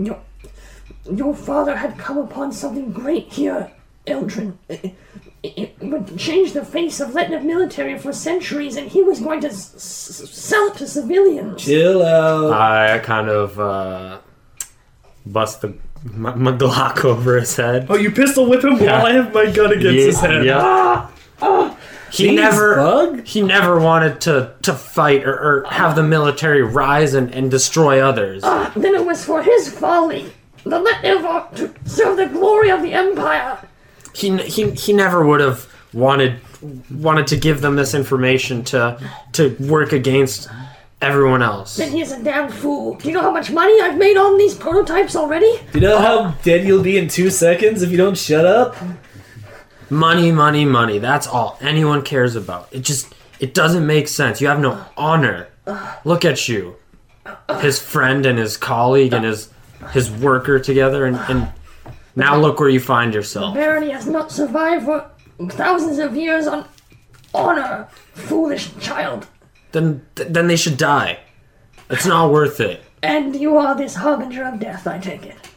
father had come upon something great here, Eldrin. It would change the face of Letnev military for centuries, and he was going to sell it to civilians. Chill out. I kind of bust my Glock over his head. Oh, you pistol whip him while I have my gun against his head. Yeah. He never wanted to fight or have the military rise and destroy others. Then it was for his folly. The Letnev to serve the glory of the Empire. He never would have wanted to give them this information to work against everyone else. Then he's a damn fool. Do you know how much money I've made on these prototypes already? Do you know how dead you'll be in 2 seconds if you don't shut up? Money, money, money. That's all anyone cares about. It doesn't make sense. You have no honor. Look at you. His friend and his colleague and his worker together and now look where you find yourself. The barony has not survived for thousands of years on honor, foolish child. Then they should die. It's not worth it. And you are this harbinger of death, I take it.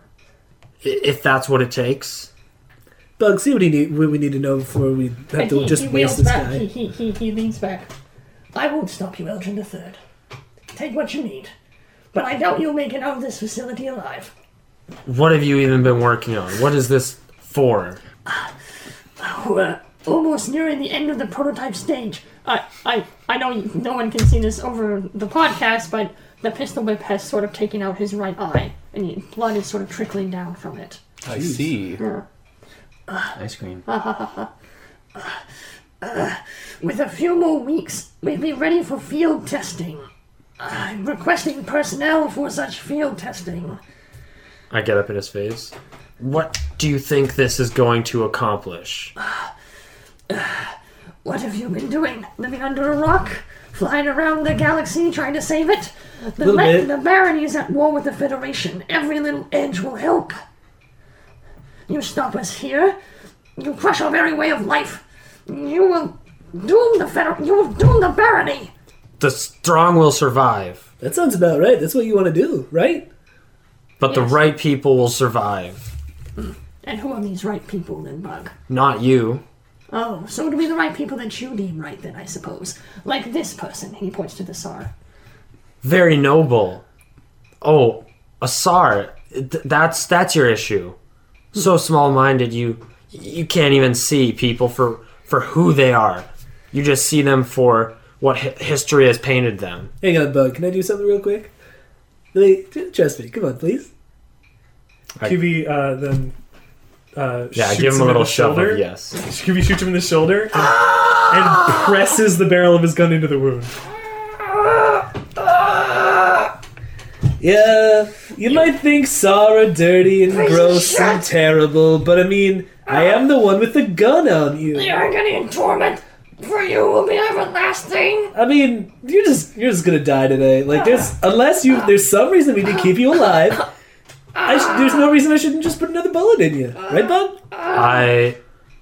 If that's what it takes. Bug, see what we need to know before we have to just waste this guy. He leans back. I won't stop you, Eldrin III. Take what you need. But I doubt you'll make it out of this facility alive. What have you even been working on? What is this for? We're almost nearing the end of the prototype stage. I know no one can see this over the podcast, but the pistol whip has sort of taken out his right eye, and blood is sort of trickling down from it. I see. Ice cream. With a few more weeks, we'll be ready for field testing. I'm requesting personnel for such field testing. I get up in his face. What do you think this is going to accomplish? What have you been doing? Living under a rock? Flying around the galaxy trying to save it? The barony is at war with the Federation. Every little edge will help. You stop us here, you crush our very way of life. You will doom the barony. The strong will survive. That sounds about right. That's what you want to do, right? But the right people will survive. And who are these right people then, Bug? Not you. Oh, so it'll be the right people that you deem right then, I suppose. Like this person, he points to the Tsar. Very noble. Oh, a Tsar. That's your issue. So small-minded you can't even see people for who they are. You just see them for what history has painted them. Hang on, Bug. Can I do something real quick? Trust me. Come on, please. QB then shoots give him a in little the shove shoulder. of yes. QB shoots him in the shoulder and presses the barrel of his gun into the wound. Yeah, you might think Saw are dirty and gross and terrible, but I mean, I am the one with the gun on you. The agony and torment for you will be everlasting. I mean, you're just gonna die today. Like, there's some reason we need to keep you alive. There's no reason I shouldn't just put another bullet in you, right, Bug? I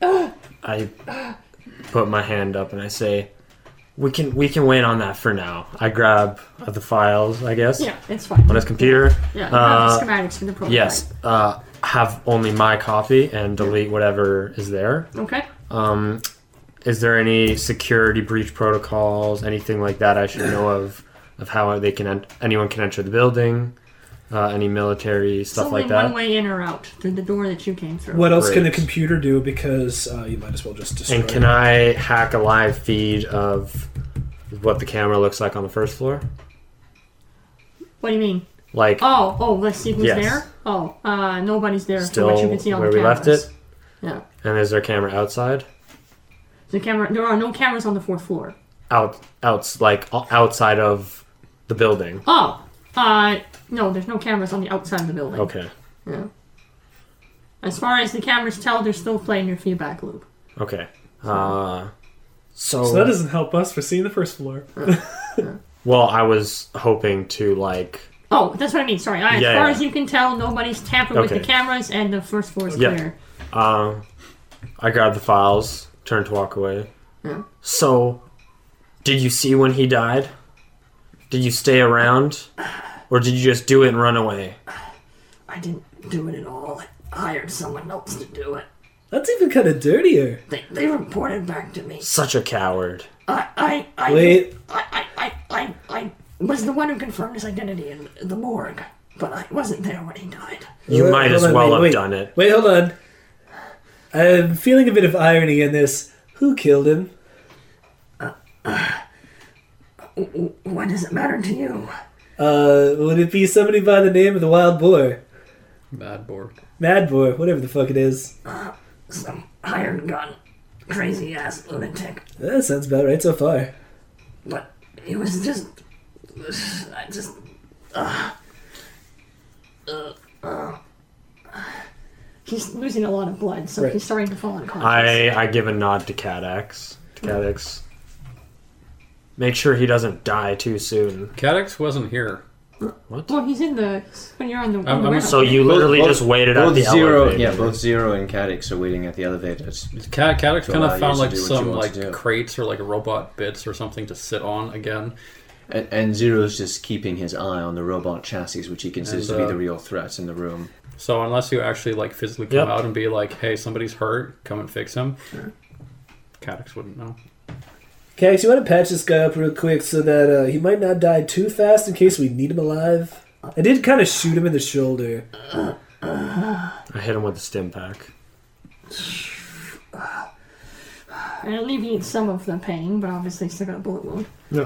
put my hand up and I say, we can wait on that for now. I grab the files, I guess, Yeah, it's fine. on his computer. Yeah, you have the schematics for the prototype. Yes, have only my copy and delete whatever is there. Okay. Is there any security breach protocols, anything like that I should know of how they can anyone can enter the building? Any military stuff It's only like that? one way in or out through the door that you came through. What else can the Great. computer do? Because you might as well just destroy And can it. I hack a live feed of what the camera looks like on the first floor? What do you mean? Like Let's see who's Yes. there. Nobody's there. still from what you can see on where the we left cameras. it? Yeah. And is there a camera outside? There are no cameras on the 4th floor. Outside of the building. No, there's no cameras on the outside of the building. Okay. Yeah. As far as the cameras tell, they're still playing your feedback loop. Okay. So So that doesn't help us for seeing the first floor. well, I was hoping to Oh, that's what I mean. Sorry. As Yeah, far yeah. as you can tell, nobody's tampered with the Okay. cameras, and the first floor is Yeah. clear. I grabbed the files, turned to walk away. Yeah. So, did you see when he died? Did you stay around? Or did you just do it and run away? I didn't do it at all. I hired someone else to do it. That's even kind of dirtier. They reported back to me. Such a coward. I Wait, I was the one who confirmed his identity in the morgue, but I wasn't there when he died. You might hold as on, well wait, have wait. done it. Wait, hold on. I'm feeling a bit of irony in this. Who killed him? What does it matter to you? Would it be somebody by the name of the Wild Boar? Bad board. Mad Boar, whatever the fuck it is. Some hired gun, crazy ass lunatic. That sounds about right so far. But it was just, he's losing a lot of blood, so Right. he's starting to fall unconscious. I give a nod to Cadex. Make sure he doesn't die too soon. Cadix wasn't here. What? Well, he's in the when you're on the. I'm warehouse. So you literally Both- just waited at Both the Zero, elevator. yeah, both Zero and Cadix are waiting at the elevators. Cadix To kind allow of you found to like do what you some want like to do. crates or like robot bits or something to sit on again. And Zero's just keeping his eye on the robot chassis, which he considers And, to be the real threat in the room. So unless you actually like physically come Yep. out and be like, "Hey, somebody's hurt, come and fix him," Cadix wouldn't know. Cax, you want to patch this guy up real quick so that he might not die too fast in case we need him alive? I did kind of shoot him in the shoulder. I hit him with the stim pack. It alleviates some of the pain, but obviously still got a bullet wound. No.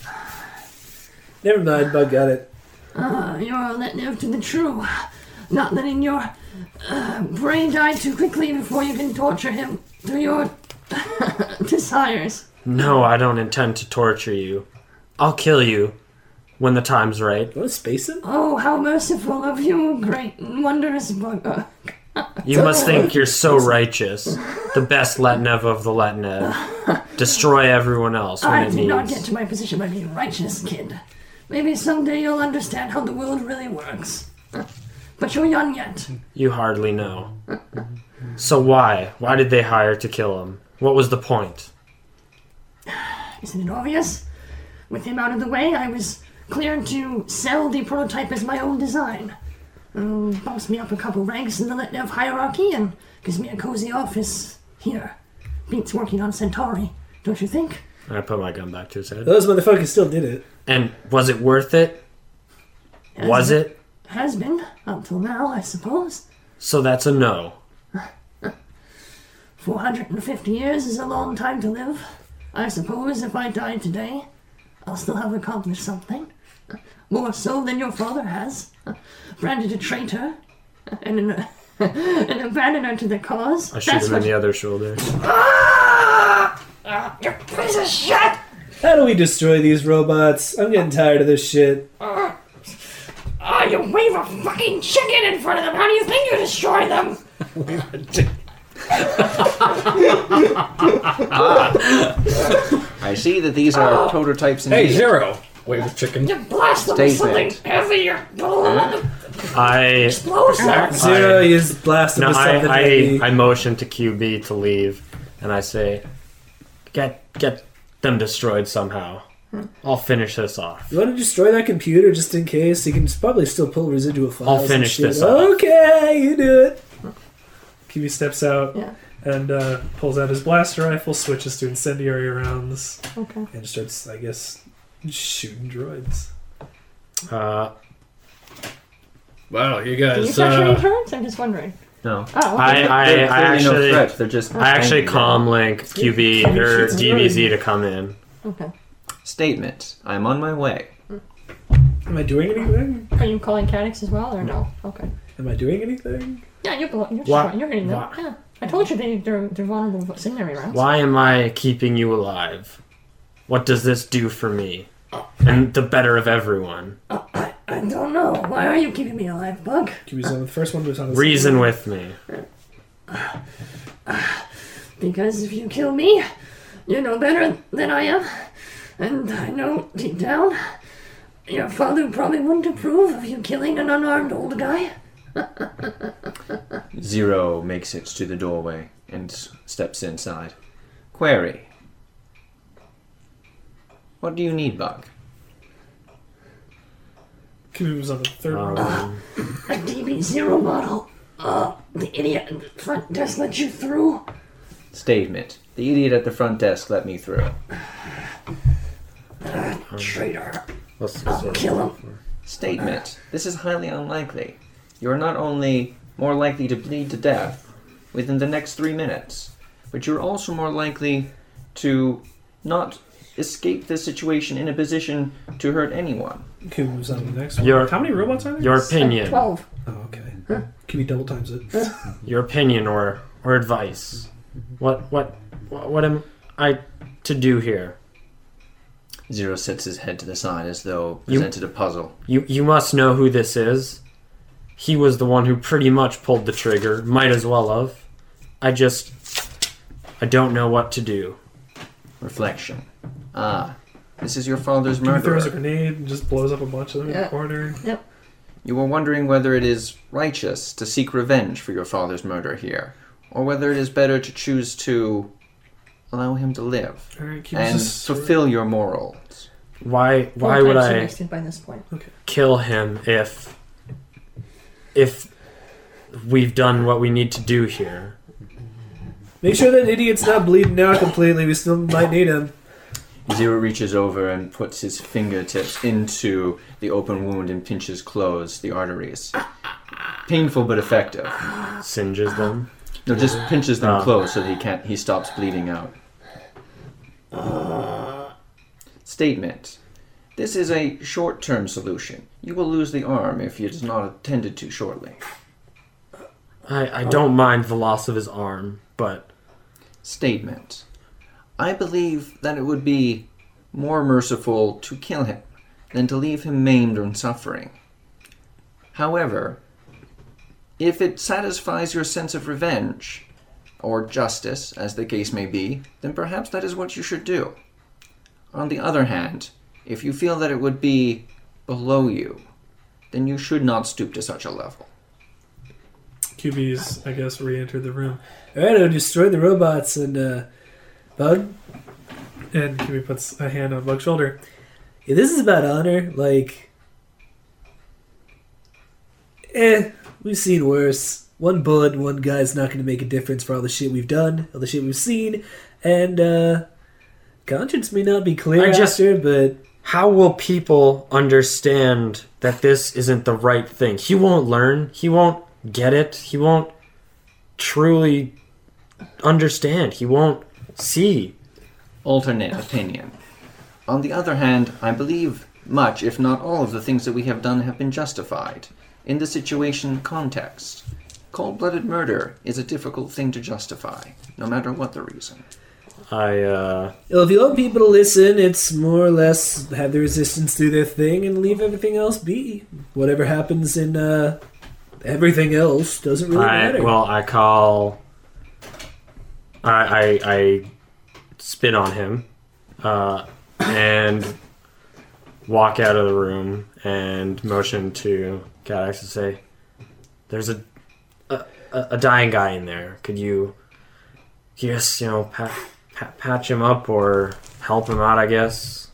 Never mind, Bug got it. You're letting live to the true, not letting your brain die too quickly before you can torture him through your desires. No, I don't intend to torture you. I'll kill you when the time's right. You want to space him? Oh, how merciful of you, great and wondrous bugger. You must think you're so righteous. The best Letnev of the Letnev. Destroy everyone else when I it did not needs. get to my position by being righteous, kid. Maybe someday you'll understand how the world really works. But you're young yet. You hardly know. So why? Why did they hire to kill him? What was the point? Isn't it obvious? With him out of the way, I was cleared to sell the prototype as my own design. Bumps me up a couple ranks in the Letnev hierarchy and gives me a cozy office here. Beats working on Centauri, don't you think? I put my gun back to his head. Those motherfuckers still did it. And was it worth it? Was it? Has been, up till now, I suppose. So that's a no. 450 years is a long time to live. I suppose if I die today, I'll still have accomplished something. More so than your father has. Branded a traitor and an abandoner to the cause. I shoot him in the other shoulder. You piece of shit! How do we destroy these robots? I'm getting tired of this shit. You wave a fucking chicken in front of them. How do you think you destroy them? I see that these are prototypes indeed. Hey, Zero! Wave the chicken. You blast them with something Statement. heavier. I Explosive. Zero is blasted with something heavy. I motion to QB to leave, and I say, get them destroyed somehow. I'll finish this off. You want to destroy that computer just in case? You can probably still pull residual files. I'll and finish shit. this off. Okay, you do it. Kiwi steps out Yeah. and pulls out his blaster rifle, switches to incendiary rounds, Okay. And starts, I guess, shooting droids. Well, you Do you guys, touch any turns? I'm just wondering. No. Oh, okay. They're clearly no actually threat. They're just I actually hanging there. comlink QB or DBZ to come in. Okay. Statement. I'm on my way. Am I doing anything? Are you calling Cadix as well, or no? Okay. Am I doing anything? Yeah, you're Why- you're hitting them. why- Yeah. I told you they're vulnerable to incendiary rounds. Why am I keeping you alive? What does this do for me? And the better of everyone. I don't know. Why are you keeping me alive, Bug? Kiwi's on the first one was on the Reason with me. Because if you kill me, you know better than I am. And I know deep down, your father probably wouldn't approve of you killing an unarmed old guy. Zero makes it to the doorway and steps inside. Query. What do you need, Bug? Kiwi was on the third one. A DB0 model. The idiot at the front desk let you through. Statement. The idiot at the front desk let me through. Traitor. Let's I'll kill him. Statement. This is highly unlikely. You are not only more likely to bleed to death within the next 3 minutes, but you're also more likely to not escape this situation in a position to hurt anyone. Kiwi was on the next one. How many robots are there? Your opinion. 12. Oh, okay. Kiwi double times it. Your opinion or advice. What am I to do here? Zero sets his head to the side as though You- presented a puzzle. You must know who this is. He was the one who pretty much pulled the trigger. Might as well have. I don't know what to do. Reflection. Ah, this is your father's Kiwi throws a murderer. grenade and just blows up a bunch of them in Yeah. the corner. You were wondering whether it is righteous to seek revenge for your father's murder here, or whether it is better to choose to allow him to live Alright, Kiwi's and just fulfill your morals. Why Four would types I wasted by this point. kill him if we've done what we need to do here? Make sure that idiot's not bleeding out completely. We still might need him. Zero reaches over and puts his fingertips into the open wound and pinches close the arteries. Painful but effective. Singes them. No, just pinches them Oh. close so that he stops bleeding out. Statement. This is a short-term solution. You will lose the arm if it is not attended to shortly. I don't mind the loss of his arm, but Statement. I believe that it would be more merciful to kill him than to leave him maimed and suffering. However, if it satisfies your sense of revenge, or justice, as the case may be, then perhaps that is what you should do. On the other hand, if you feel that it would be below you, then you should not stoop to such a level. QB's, I guess, re-entered the room. Alright, I'll destroy the robots and, Bug? And Kiwi puts a hand on Bug's shoulder. Yeah, this is about honor. Like, we've seen worse. One bullet and one guy's not going to make a difference for all the shit we've done, all the shit we've seen, and, conscience may not be clear after, but how will people understand that this isn't the right thing? He won't learn. He won't get it. He won't truly understand. He won't see. alternate opinion. On the other hand, I believe much, if not all, of the things that we have done have been justified. In the situation context, cold-blooded murder is a difficult thing to justify, no matter what the reason. Well, if you want people to listen, it's more or less have the resistance do their thing and leave everything else be. Whatever happens in everything else doesn't really matter. Well, I call... I spit on him and walk out of the room and motion to Cadex to say, "There's a dying guy in there. Could you just, patch him up or help him out, I guess?"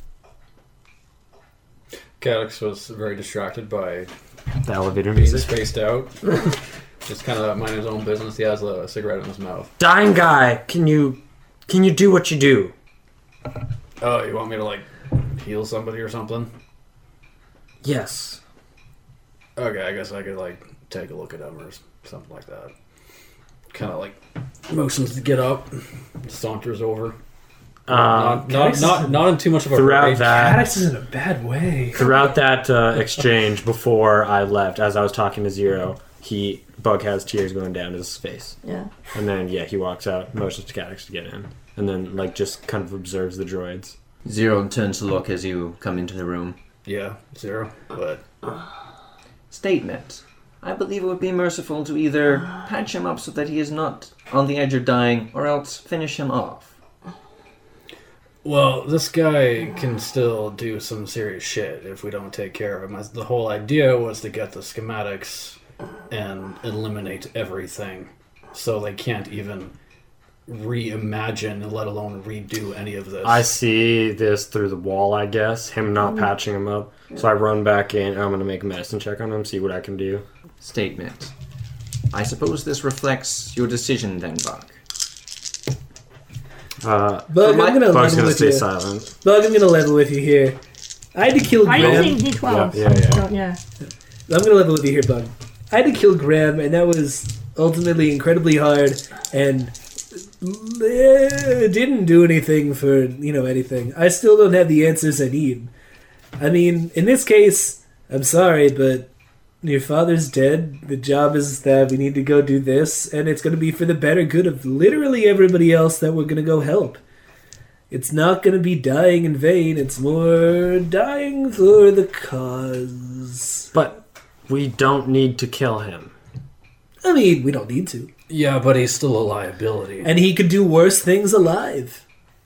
Cadex was very distracted by The elevator being music. spaced out. Just kind of minding his own business. He has a cigarette in his mouth. Dying guy, can you do what you do? Oh, you want me to, heal somebody or something? Yes. Okay, I guess I could, take a look at him or something like that. Kind of, motions to get up, saunters over. Not in too much of a Throughout rage. that, Cadex is in a bad way. Throughout that exchange, before I left, as I was talking to Zero, Bug has tears going down his face. Yeah. And then, he walks out, motions to Cadex to get in. And then, just kind of observes the droids. Zero turns to look as you come into the room. Yeah, Zero. But Statement. I believe it would be merciful to either patch him up so that he is not on the edge of dying, or else finish him off. well, this guy can still do some serious shit if we don't take care of him. The whole idea was to get the schematics and eliminate everything, so they can't even reimagine, let alone redo any of this. I see this through the wall, I guess, him not patching him up. So I run back in, and I'm going to make a medicine check on him, see what I can do. Statement. I suppose this reflects your decision then, Buck. Bug, I'm gonna Bug's level going to with stay you. silent. Bug, I'm gonna level with you here. I had to kill Are Graham. you using D12? Yeah. Yeah. I'm gonna level with you here, Bug. I had to kill Graham, and that was ultimately incredibly hard, and didn't do anything for, anything. I still don't have the answers I need. I mean, in this case, I'm sorry, but your father's dead. The job is that we need to go do this, and it's going to be for the better good of literally everybody else that we're going to go help. It's not going to be dying in vain. It's more dying for the cause. But we don't need to kill him. I mean, we don't need to. Yeah, but he's still a liability. And he could do worse things alive.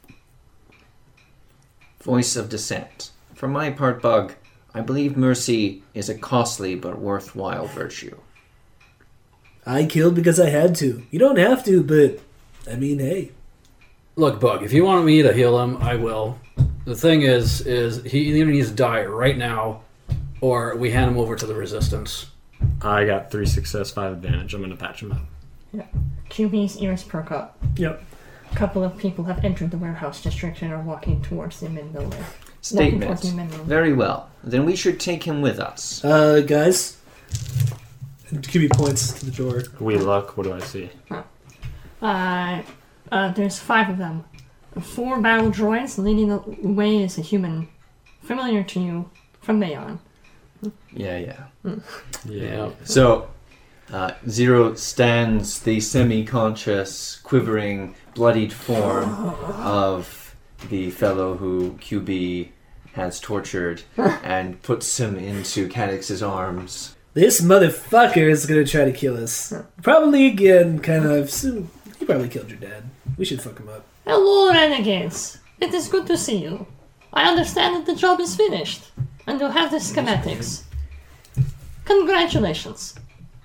Voice of dissent. For my part, Bug, I believe mercy is a costly but worthwhile virtue. I killed because I had to. You don't have to, but, I mean, hey. Look, Bug, if you want me to heal him, I will. The thing is he either needs to die right now, or we hand him over to the Resistance. I got 3 success, 5 advantage. I'm going to patch him up. Yeah. QB's ears perk up. Yep. A couple of people have entered the warehouse district and are walking towards the main building. Statement. Very well. Then we should take him with us. Guys. Give me points to the door. We look. What do I see? There's 5 of them. 4 battle droids. Leading the way is a human familiar to you from Mayon. Yeah. Yeah. So, Zero stands the semi-conscious, quivering, bloodied form of the fellow who QB has tortured and puts him into Cadix's arms. This motherfucker is gonna try to kill us. Probably again, kind of. Soon. He probably killed your dad. We should fuck him up. Hello, renegades. It is good to see you. I understand that the job is finished, and you have the schematics. Congratulations.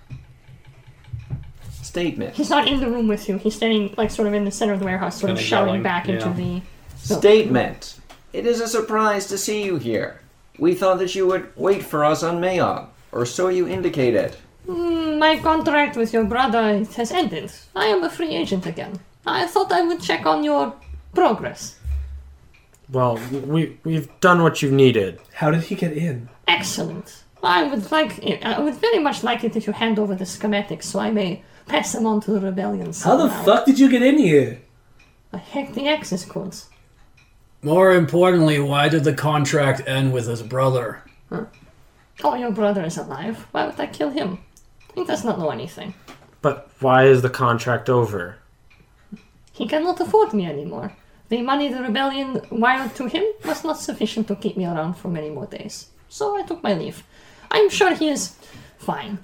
Statement. He's not in the room with you. He's standing, sort of in the center of the warehouse, sort of Kinda shouting yelling, back into the... Statement. It is a surprise to see you here. We thought that you would wait for us on Mayon, or so you indicated. My contract with your brother has ended. I am a free agent again. I thought I would check on your progress. Well, we've done what you've needed. How did he get in? Excellent. I would very much like it if you hand over the schematics so I may pass them on to the rebellion. How the fuck did you get in here? Heck, the Axis could. More importantly, why did the contract end with his brother? Oh, your brother is alive. Why would I kill him? He does not know anything. But why is the contract over? He cannot afford me anymore. The money the rebellion wired to him was not sufficient to keep me around for many more days. So I took my leave. I'm sure he is fine.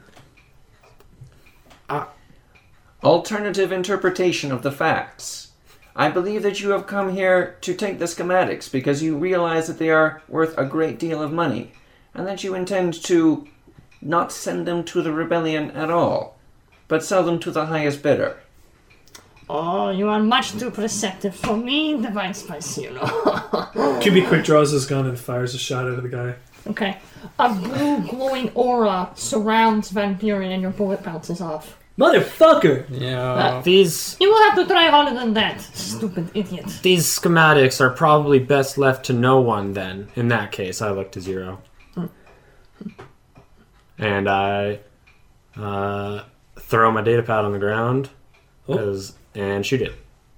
Alternative interpretation of the facts. I believe that you have come here to take the schematics because you realize that they are worth a great deal of money, and that you intend to not send them to the rebellion at all, but sell them to the highest bidder. Oh, you are much too perceptive for me, the Vice President. QB quick draws his gun and fires a shot at the guy. Okay. A blue glowing aura surrounds Van Buren and your bullet bounces off. Motherfucker! Yeah. These You will have to try harder than that, stupid idiot. schematics are probably best left to no one then. In that case, I look to Zero. And I throw my data pad on the ground and shoot it.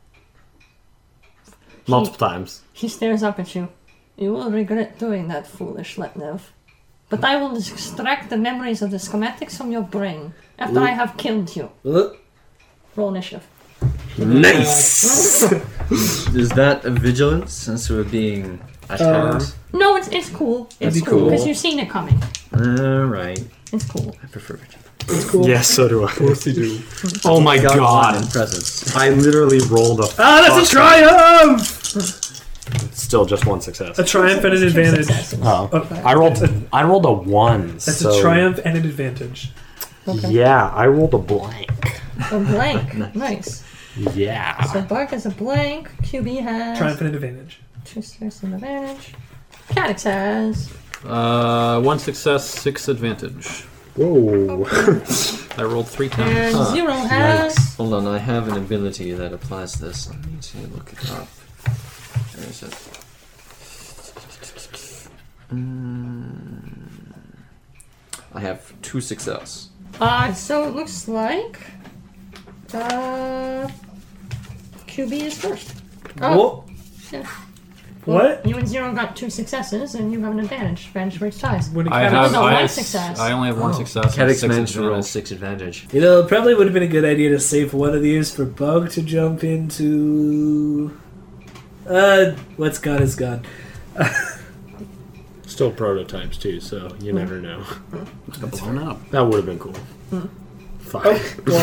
Multiple times. He stares up at you. You will regret doing that, foolish Letnev. But I will extract the memories of the schematics from your brain after I have killed you. Roll initiative. Nice! Is that a vigilance since we're being attacked? No, it's cool. It's That'd be cool cool. because you've seen it coming. Alright. It's cool. I prefer vigilance. It's cool. Yes, so do I. Of course you do. Oh my In god. presence. I literally rolled a... That's a triumph! Still just one success. A triumph and an Two advantage. successes. Oh. Oh, I rolled a 1. that's so a triumph and an advantage. Okay. Yeah, I rolled a blank. A blank. Nice. Yeah. So Bark has a blank. QB has Triumph and an advantage. 2 successes and advantage. Cadix has 1 success, 6 advantage. Whoa. I rolled 3 and times. 0 has Hold on, I have an ability that applies this. I need to look it up. Where is it? I have 2 success. so it looks like QB is first. Whoa. Yeah. What? You and 0 got 2 successes, and you have an advantage. Advantage rates ties. When it I counts- have. No, I, one have success. I only have 1 success. and Cadix 6 managed to roll advantage. 6 advantage. You know, it probably would have been a good idea to save one of these for Bug to jump into. What's gone is gone. Still prototypes too, so you never know. Blown up. That would have been cool. Fine.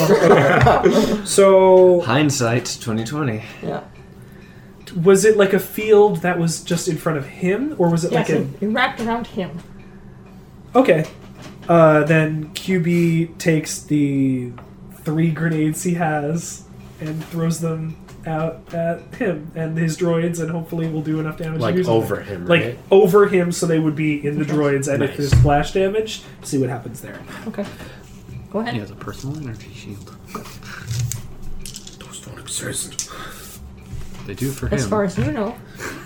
So, Hindsight 2020. Yeah. was it like a field that was just in front of him, or was it Yes, like a... you wrapped around him. Okay. Then QB takes the 3 grenades he has and throws them out at him and his droids, and hopefully will do enough damage. Like to use them. over him, right? Like over him, so they would be in the droids, and if Nice. there's splash damage, see what happens there. Okay. Go ahead. He has a personal energy shield. Those don't exist. They do for him. As far as you know.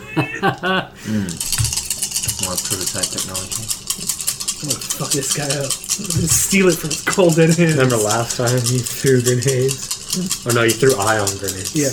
More prototype technology. I'm gonna fuck this guy up. I'm gonna steal it from his cold dead hands. Remember last time you threw grenades? Oh no, you threw ion grenades. Yeah.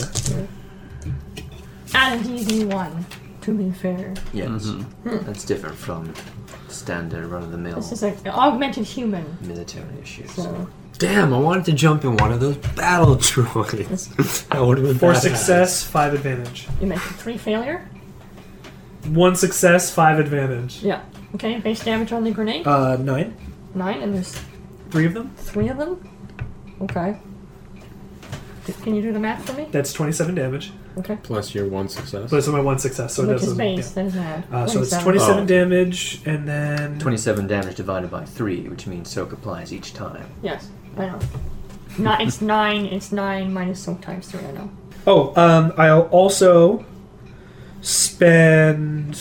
And DD1, to be fair. Yes. That's different from standard run-of-the-mill This is an augmented human. military issues. So, Damn, I wanted to jump in one of those battle droids. That would have been 4 badass. success, 5 advantage. you mentioned 3 failure? 1 success, 5 advantage. Yeah. Okay, base damage on the grenade? 9. 9, and there's 3 of them. 3 of them? Okay. Can you do the math for me? That's 27 damage. Okay. Plus your 1 success. So it's my 1 success, so it Which is doesn't... base, yeah. that is mad. So it's 27. 27 Oh. damage, and then... 27 damage divided by 3, which means soak applies each time. Yes, I know. It's 9 minus soak times 3, I know. Oh, I'll also spend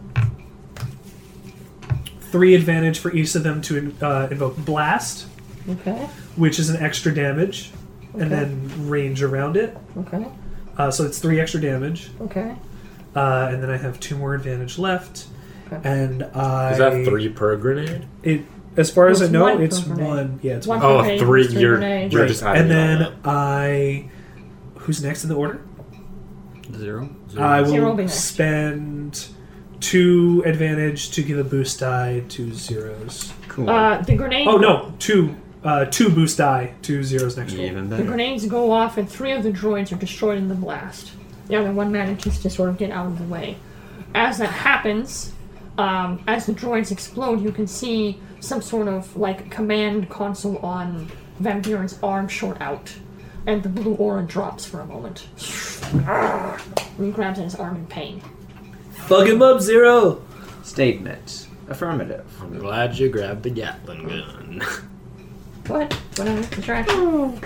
3 advantage for each of them to invoke Blast, Okay, which is an extra damage, and Okay. then range around it. okay, So it's 3 extra damage, okay. and then I have 2 more advantage left. Okay. And I... Is that 3 per grenade? It, as far as I It's know, 1 it's per grenade. 1. Yeah, it's 1 1. Oh, grenade, 3. 3 You're grenades. just adding And it all then up. I... Who's next in the order? Zero. I Zero will will be next. spend 2 advantage to give a boost die to zeros. Cool. The grenade. Oh no, 2 boost die to zeros next roll. Even The better. grenades go off, and 3 of the droids are destroyed in the blast. The other one manages to sort of get out of the way. As that happens, as the droids explode, you can see some sort of like command console on Van Buren's arm short out, and the blue aura drops for a moment. And he grabs at his arm in pain. Fuck him up, Zero! Statement. Affirmative. I'm glad you grabbed the Gatling gun. What? Whatever. Distraction.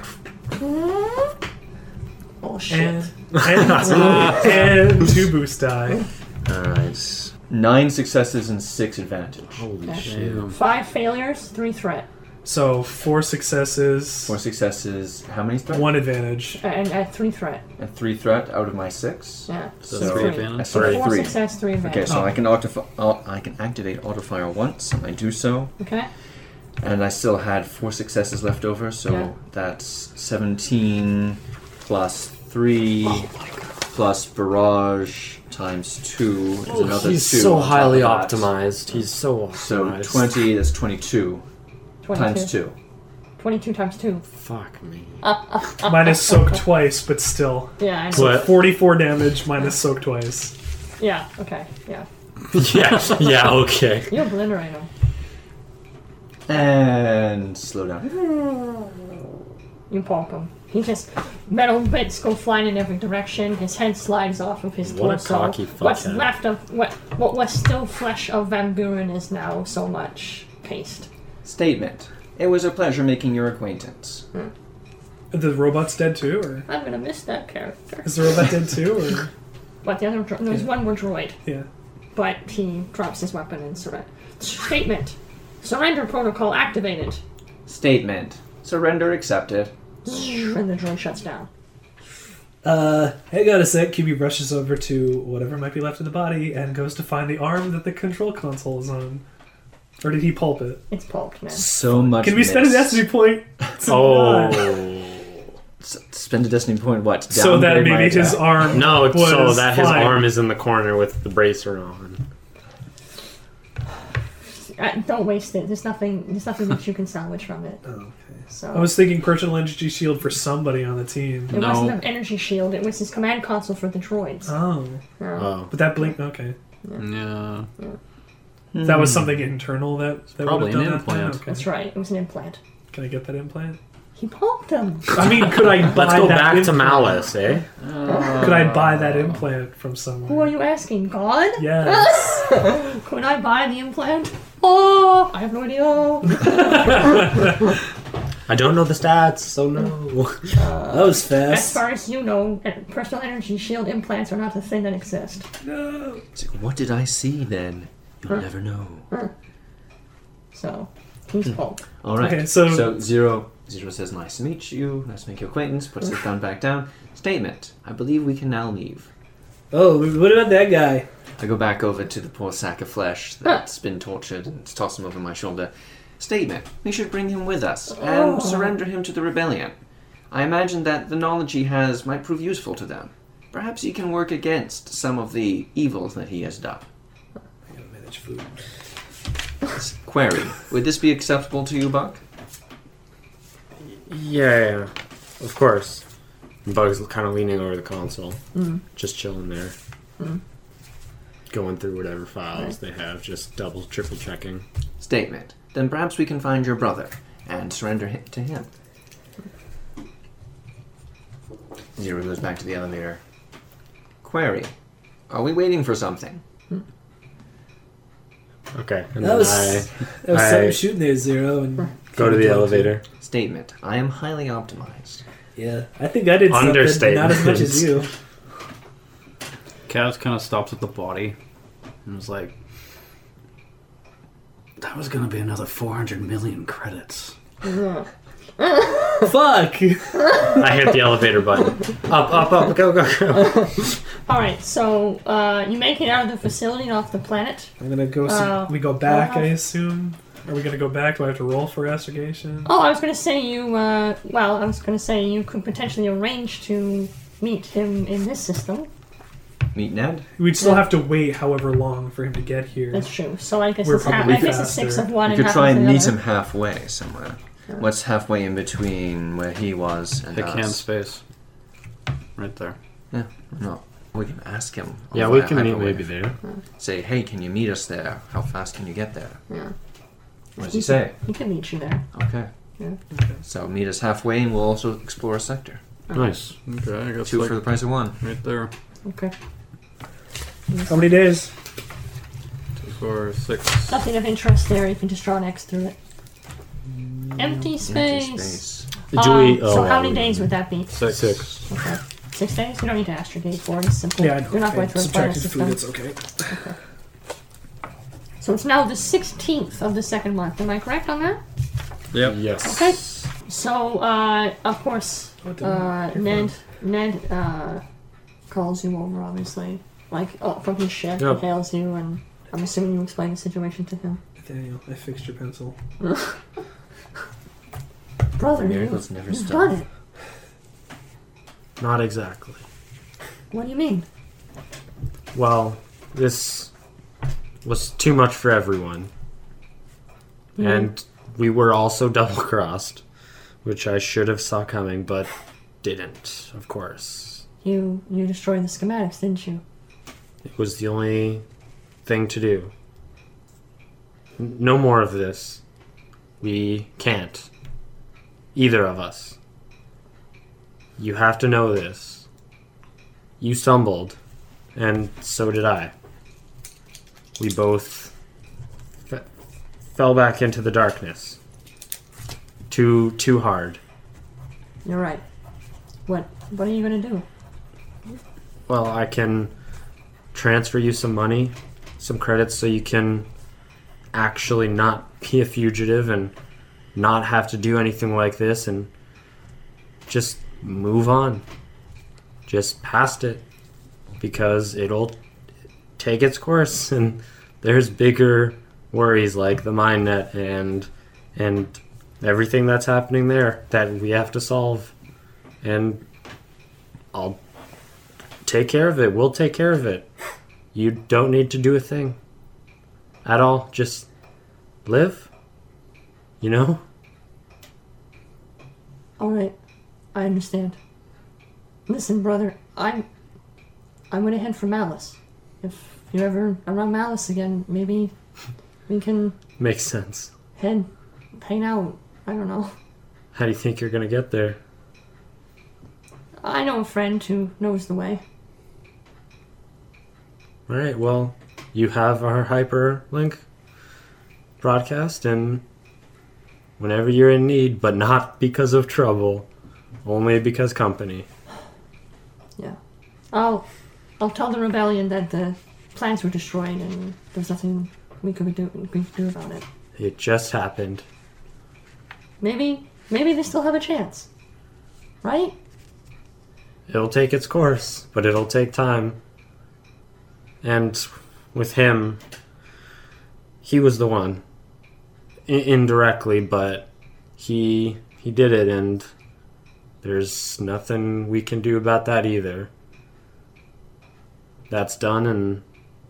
Oh shit. And 2 boost die. Alright. 9 successes and 6 advantage. Holy Okay. shit. 5 failures, 3 threat, So 4 successes, 4 successes. How many threat? 1 advantage. and 3 threat. And 3 threat out of my 6. Yeah. So So- 3 I advantage. said 4 3. success, 3 advantage. Okay, so I can I can activate autofire once. I do so, Okay. and I still had 4 successes left over. So Yeah. that's 17 plus 3 plus barrage times 2 is another He's 2. so on top highly of that. optimized. He's so optimized. So 20. That's 22 22. times 2. 22 times 2. Fuck me. Minus soak twice, but still. Yeah, I know. So What? 44 damage minus soak twice. Yeah, okay, yeah. yeah, okay. You obliterate him. And slow down. You pulp him. He just, metal bits go flying in every direction. His head slides off of his What a torso. cocky What's fuckhead. left of, what was still flesh of Van Buren is now so much paste. Statement. It was a pleasure making your acquaintance. The robot's dead too, or I'm gonna miss that character. is the robot dead too, or But the other, there was one more droid. yeah? But he drops his weapon and surrender. Statement. Surrender protocol activated. Statement. Surrender accepted. And the droid shuts down. Hang on a sec. QB brushes over to whatever might be left of the body and goes to find the arm that the control console is on. Or did he pulp it? It's pulped, man. So much. Can we spend a missed. destiny point? to not- Oh. Spend a destiny point. What? So that Downgrade my maybe his attack? arm. No, it's so was that his fine. arm is in the corner with the bracer on. Don't waste it. There's nothing that you can salvage from it. Oh, okay. So I was thinking personal energy shield for somebody on the team. it wasn't an energy shield. It was his command console for the droids. Oh, Oh. but that blink. Okay, Yeah. that was something internal that Probably would have an done that then? implant. Okay. That's right. It was an implant. Can I get that implant? He pulped him. I mean, could I buy Let's go that back to implant? Malice, eh? Could I buy that implant from somewhere? Who are you asking? God? Yes. Could I buy the implant? Oh, I have no idea. I don't know the stats, so no. That was As fast. far as you know, personal energy shield implants are not a thing that exist. No. It's like, what did I see then? You'll never know. So he's pulped. All right. Okay, so- Zero says, "Nice to meet you. Nice to make your acquaintance." Puts his gun back down. Statement. I believe we can now leave. Oh, what about that guy? I go back over to the poor sack of flesh that's been tortured and toss him over my shoulder. Statement. We should bring him with us and surrender him to the rebellion. I imagine that the knowledge he has might prove useful to them. Perhaps he can work against some of the evils that he has done. I gotta manage food. Query. Would this be acceptable to you, Buck? Yeah, of course. Bug's kind of leaning over the console, just chilling there, going through whatever files they have, just double, triple checking. Statement. Then perhaps we can find your brother and surrender him to him. Zero goes back to the elevator. Query. Are we waiting for something? Okay, and That then was I something shooting there, Zero, and go to the elevator. Statement. I am highly optimized. yeah, I think I did something, but not as much as you. Kaz kind of stops at the body and was like, that was going to be another 400 million credits. Fuck! I hit the elevator button. Up, go, go, go. Alright, so you make it out of the facility and off the planet. I'm gonna go. We go back, I assume. Are we gonna go back? Do I have to roll for astrogation? Oh, I was going to say you could potentially arrange to meet him in this system. meet Ned. We'd still have to wait however long for him to get here. That's true. So I guess We're it's probably it's 6 faster. of one You and could half try of and the meet other. him halfway somewhere. What's halfway in between where he was and Pick us? hand space. Right there. Yeah, no. We can ask him. Yeah, over we at can meet Hyperway. maybe there. Say, hey, can you meet us there? How fast can you get there? Yeah. What does he say? He can meet you there. Okay. Yeah. So meet us halfway and we'll also explore a sector. Nice. Okay, I guess 2 like for the price of 1. right there. Okay. How many days? 2, 4, 6. Nothing of interest there. You can just draw an X through it. Empty space. Empty space. So how many days would that be? 6. Okay. 6 days? You don't need to astrogate for it. It's simple. Yeah, I know. You're not going through a final subtracted 3, system. that's okay. So it's now the 16th of the second month. Am I correct on that? Yep. Yes. Okay. So, of course, Ned calls you over, obviously. Like, from his ship, Yep. hails you, and I'm assuming you explain the situation to him. Nathaniel, I fixed your pencil. Brother, Miracles never you've stop. done it. Not exactly. What do you mean? Well, this was too much for everyone. And we were also double-crossed, which I should have saw coming, but didn't, of course. You destroyed the schematics, didn't you? It was the only thing to do. No more of this. We can't. Either of us. You have to know this. You stumbled, and so did I. We both fell back into the darkness. Too hard. You're right. What are you gonna do? Well, I can transfer you some money, some credits, so you can actually not be a fugitive and not have to do anything like this and just move on. Just past it. Because it'll take its course, and there's bigger worries like the mine net and everything that's happening there that we have to solve. And I'll take care of it. We'll take care of it. You don't need to do a thing at all. Just live. You know? Alright. I understand. Listen, brother, I'm gonna head for Malice. If you're ever around Malice again, maybe we can Makes sense. hang out. I don't know. How do you think you're gonna get there? I know a friend who knows the way. Alright, well, you have our hyperlink broadcast, and whenever you're in need, but not because of trouble, only because company. Yeah. I'll tell the rebellion that the plans were destroyed and there's nothing we could do about it. It just happened. Maybe they still have a chance. Right? It'll take its course, but it'll take time. And with him, he was the one. Indirectly, but he did it, and there's nothing we can do about that either. That's done, and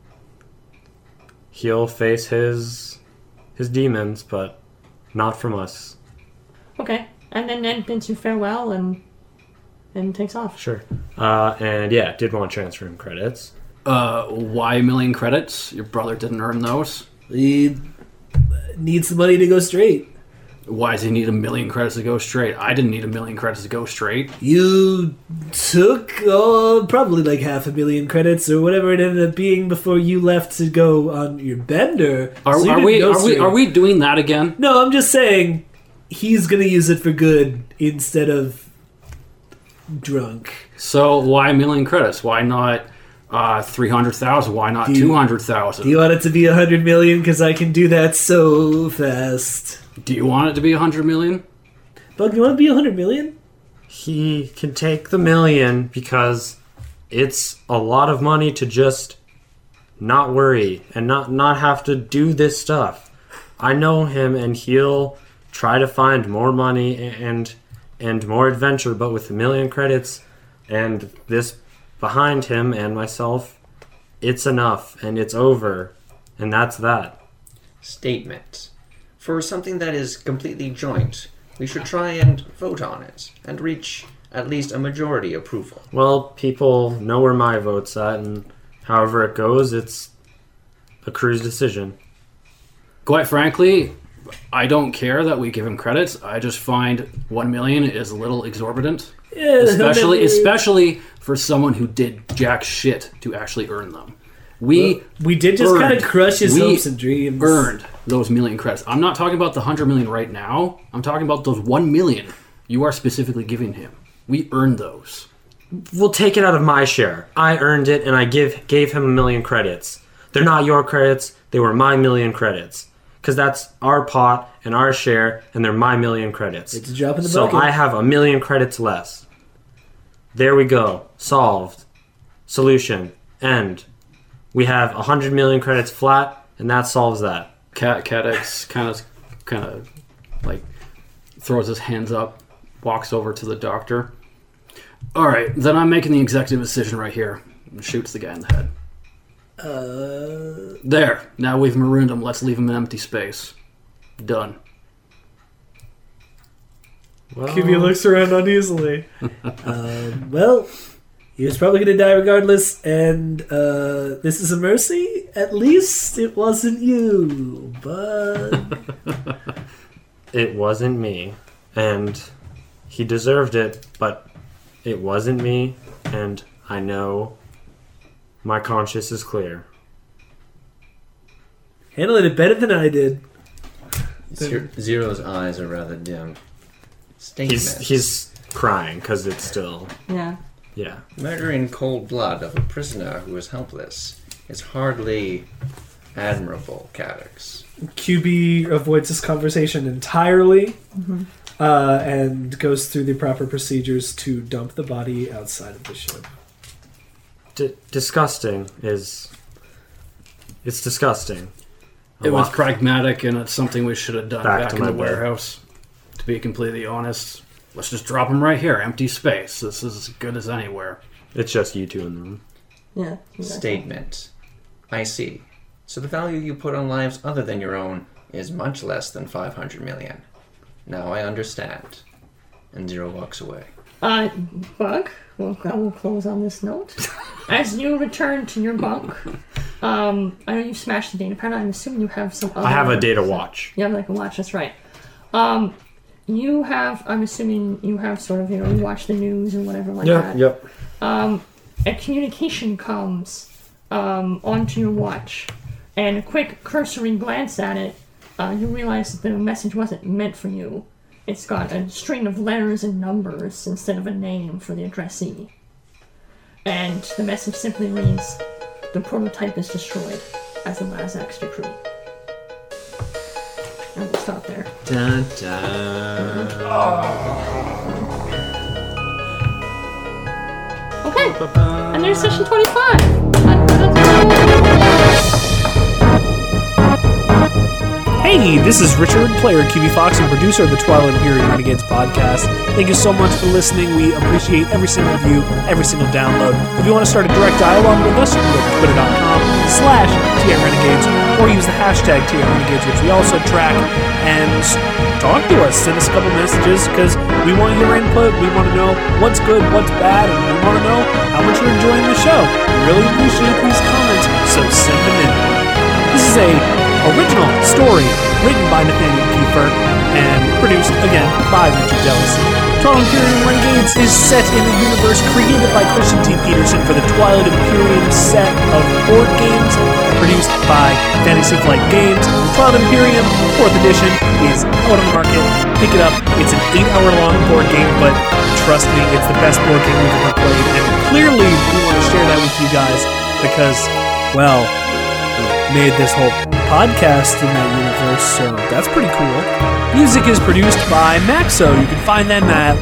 he'll face his demons, but not from us. Okay. And then Ned bids you farewell and takes off. Sure. And yeah, did want transfer him credits. Why a million credits? Your brother didn't earn those. He needs the money to go straight. Why does he need a million credits to go straight? I didn't need a million credits to go straight. You took probably like 500,000 credits or whatever it ended up being before you left to go on your bender. Are So you didn't go straight. we doing that again? No, I'm just saying he's gonna use it for good instead of drunk. So why a million credits? Why not 300,000? Why not Do you- 200,000? Do you want it to be 100 million? Because I can do that so fast. Do you want it to be 100 million? Bug, you want to be 100 million? He can take the million because it's a lot of money to just not worry and not have to do this stuff. I know him, and he'll try to find more money and more adventure, but with a million credits and this behind him and myself, it's enough and it's over. And that's that. Statement. For something that is completely joint, we should try and vote on it and reach at least a majority approval. Well, people know where my vote's at, and however it goes, it's the crew's decision. Quite frankly, I don't care that we give him credits. I just find 1 million is a little exorbitant. Yeah, Especially for someone who did jack shit to actually earn them. We did just kind of crush his hopes and dreams. Earned those million credits. I'm not talking about the 100 million right now. I'm talking about those 1 million you are specifically giving him. We earned those. We'll take it out of my share. I earned it, and I gave him 1 million credits. They're not your credits. They were my 1 million credits. Because that's our pot and our share, and they're my 1 million credits. It's a drop in the so bucket. I have 1 million credits less. There we go. Solved. Solution. End. We have 100 million credits flat, and that solves that. Cadix kind of like throws his hands up, walks over to the doctor. All right, then I'm making the executive decision right here. And shoots the guy in the head. There. Now we've marooned him. Let's leave him in empty space. Done. Well, QB looks around uneasily. Well, he was probably going to die regardless, and this is a mercy. At least it wasn't you, but... it wasn't me, and he deserved it, but it wasn't me, and I know my conscience is clear. Handling it better than I did. Zero's eyes are rather dim. Statement. He's crying because it's still... Yeah. Yeah. Murder in cold blood of a prisoner who is helpless is hardly admirable, Cadix. QB avoids this conversation entirely and goes through the proper procedures to dump the body outside of the ship. Disgusting is... It's disgusting. It was pragmatic, and it's something we should have done back in the my bed. warehouse. To be completely honest, let's just drop him right here. Empty space. This is as good as anywhere. It's just you two in the room. Yeah. Exactly. Statement. I see. So the value you put on lives other than your own is much less than 500 million. Now I understand. And Zero walks away. Bug, we'll close on this note. As you return to your bunk, I know you smashed the data pad. I'm assuming you have some other... I have a data watch. You have like a watch, that's right. You have, I'm assuming you have sort of, you watch the news or whatever like that. Yep. A communication comes onto your watch, and a quick cursory glance at it, you realize that the message wasn't meant for you. It's got a string of letters and numbers instead of a name for the addressee. And the message simply reads, "The prototype is destroyed as the Lazak's decree." And we'll stop there. Dun, dun. Okay, and there's session 25. Hey, this is Richard, player QB Fox and producer of the Twilight Imperium Renegades podcast. Thank you so much for listening. We appreciate every single view, every single download. If you want to start a direct dialogue with us, you can go to twitter.com/TRRenegades or use the hashtag TRRenegades, which we also track, and talk to us. Send us a couple messages because we want your input. We want to know what's good, what's bad, and we want to know how much you're enjoying the show. We really appreciate these comments, so send them in. This is a original story written by Nathaniel Kiefer and produced, again, by Richard Jealousy. Twilight Imperium Renegades is set in a universe created by Christian T. Peterson for the Twilight Imperium set of board games, produced by Fantasy Flight Games. Twilight Imperium 4th edition is out on the market. Pick it up. It's an 8-hour-long board game, but trust me, it's the best board game we've ever played, and clearly we want to share that with you guys because, well, made this whole podcast in that universe, so that's pretty cool. Music is produced by Maxo. You can find them at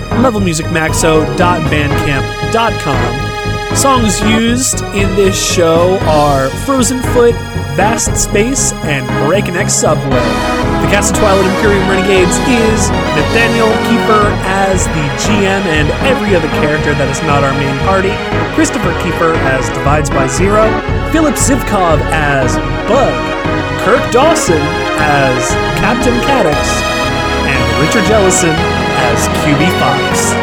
levelmusicmaxo.bandcamp.com. Songs used in this show are Frozen Foot, vast space and breakneck subway. The cast of Twilight Imperium Renegades is Nathaniel Kiefer as the GM and every other character that is not our main party, Christopher Kiefer as Divides by Zero, Philip Zivkov as Bug, Kirk Dawson as Captain Cadix, and Richard Jellison as QB Fox.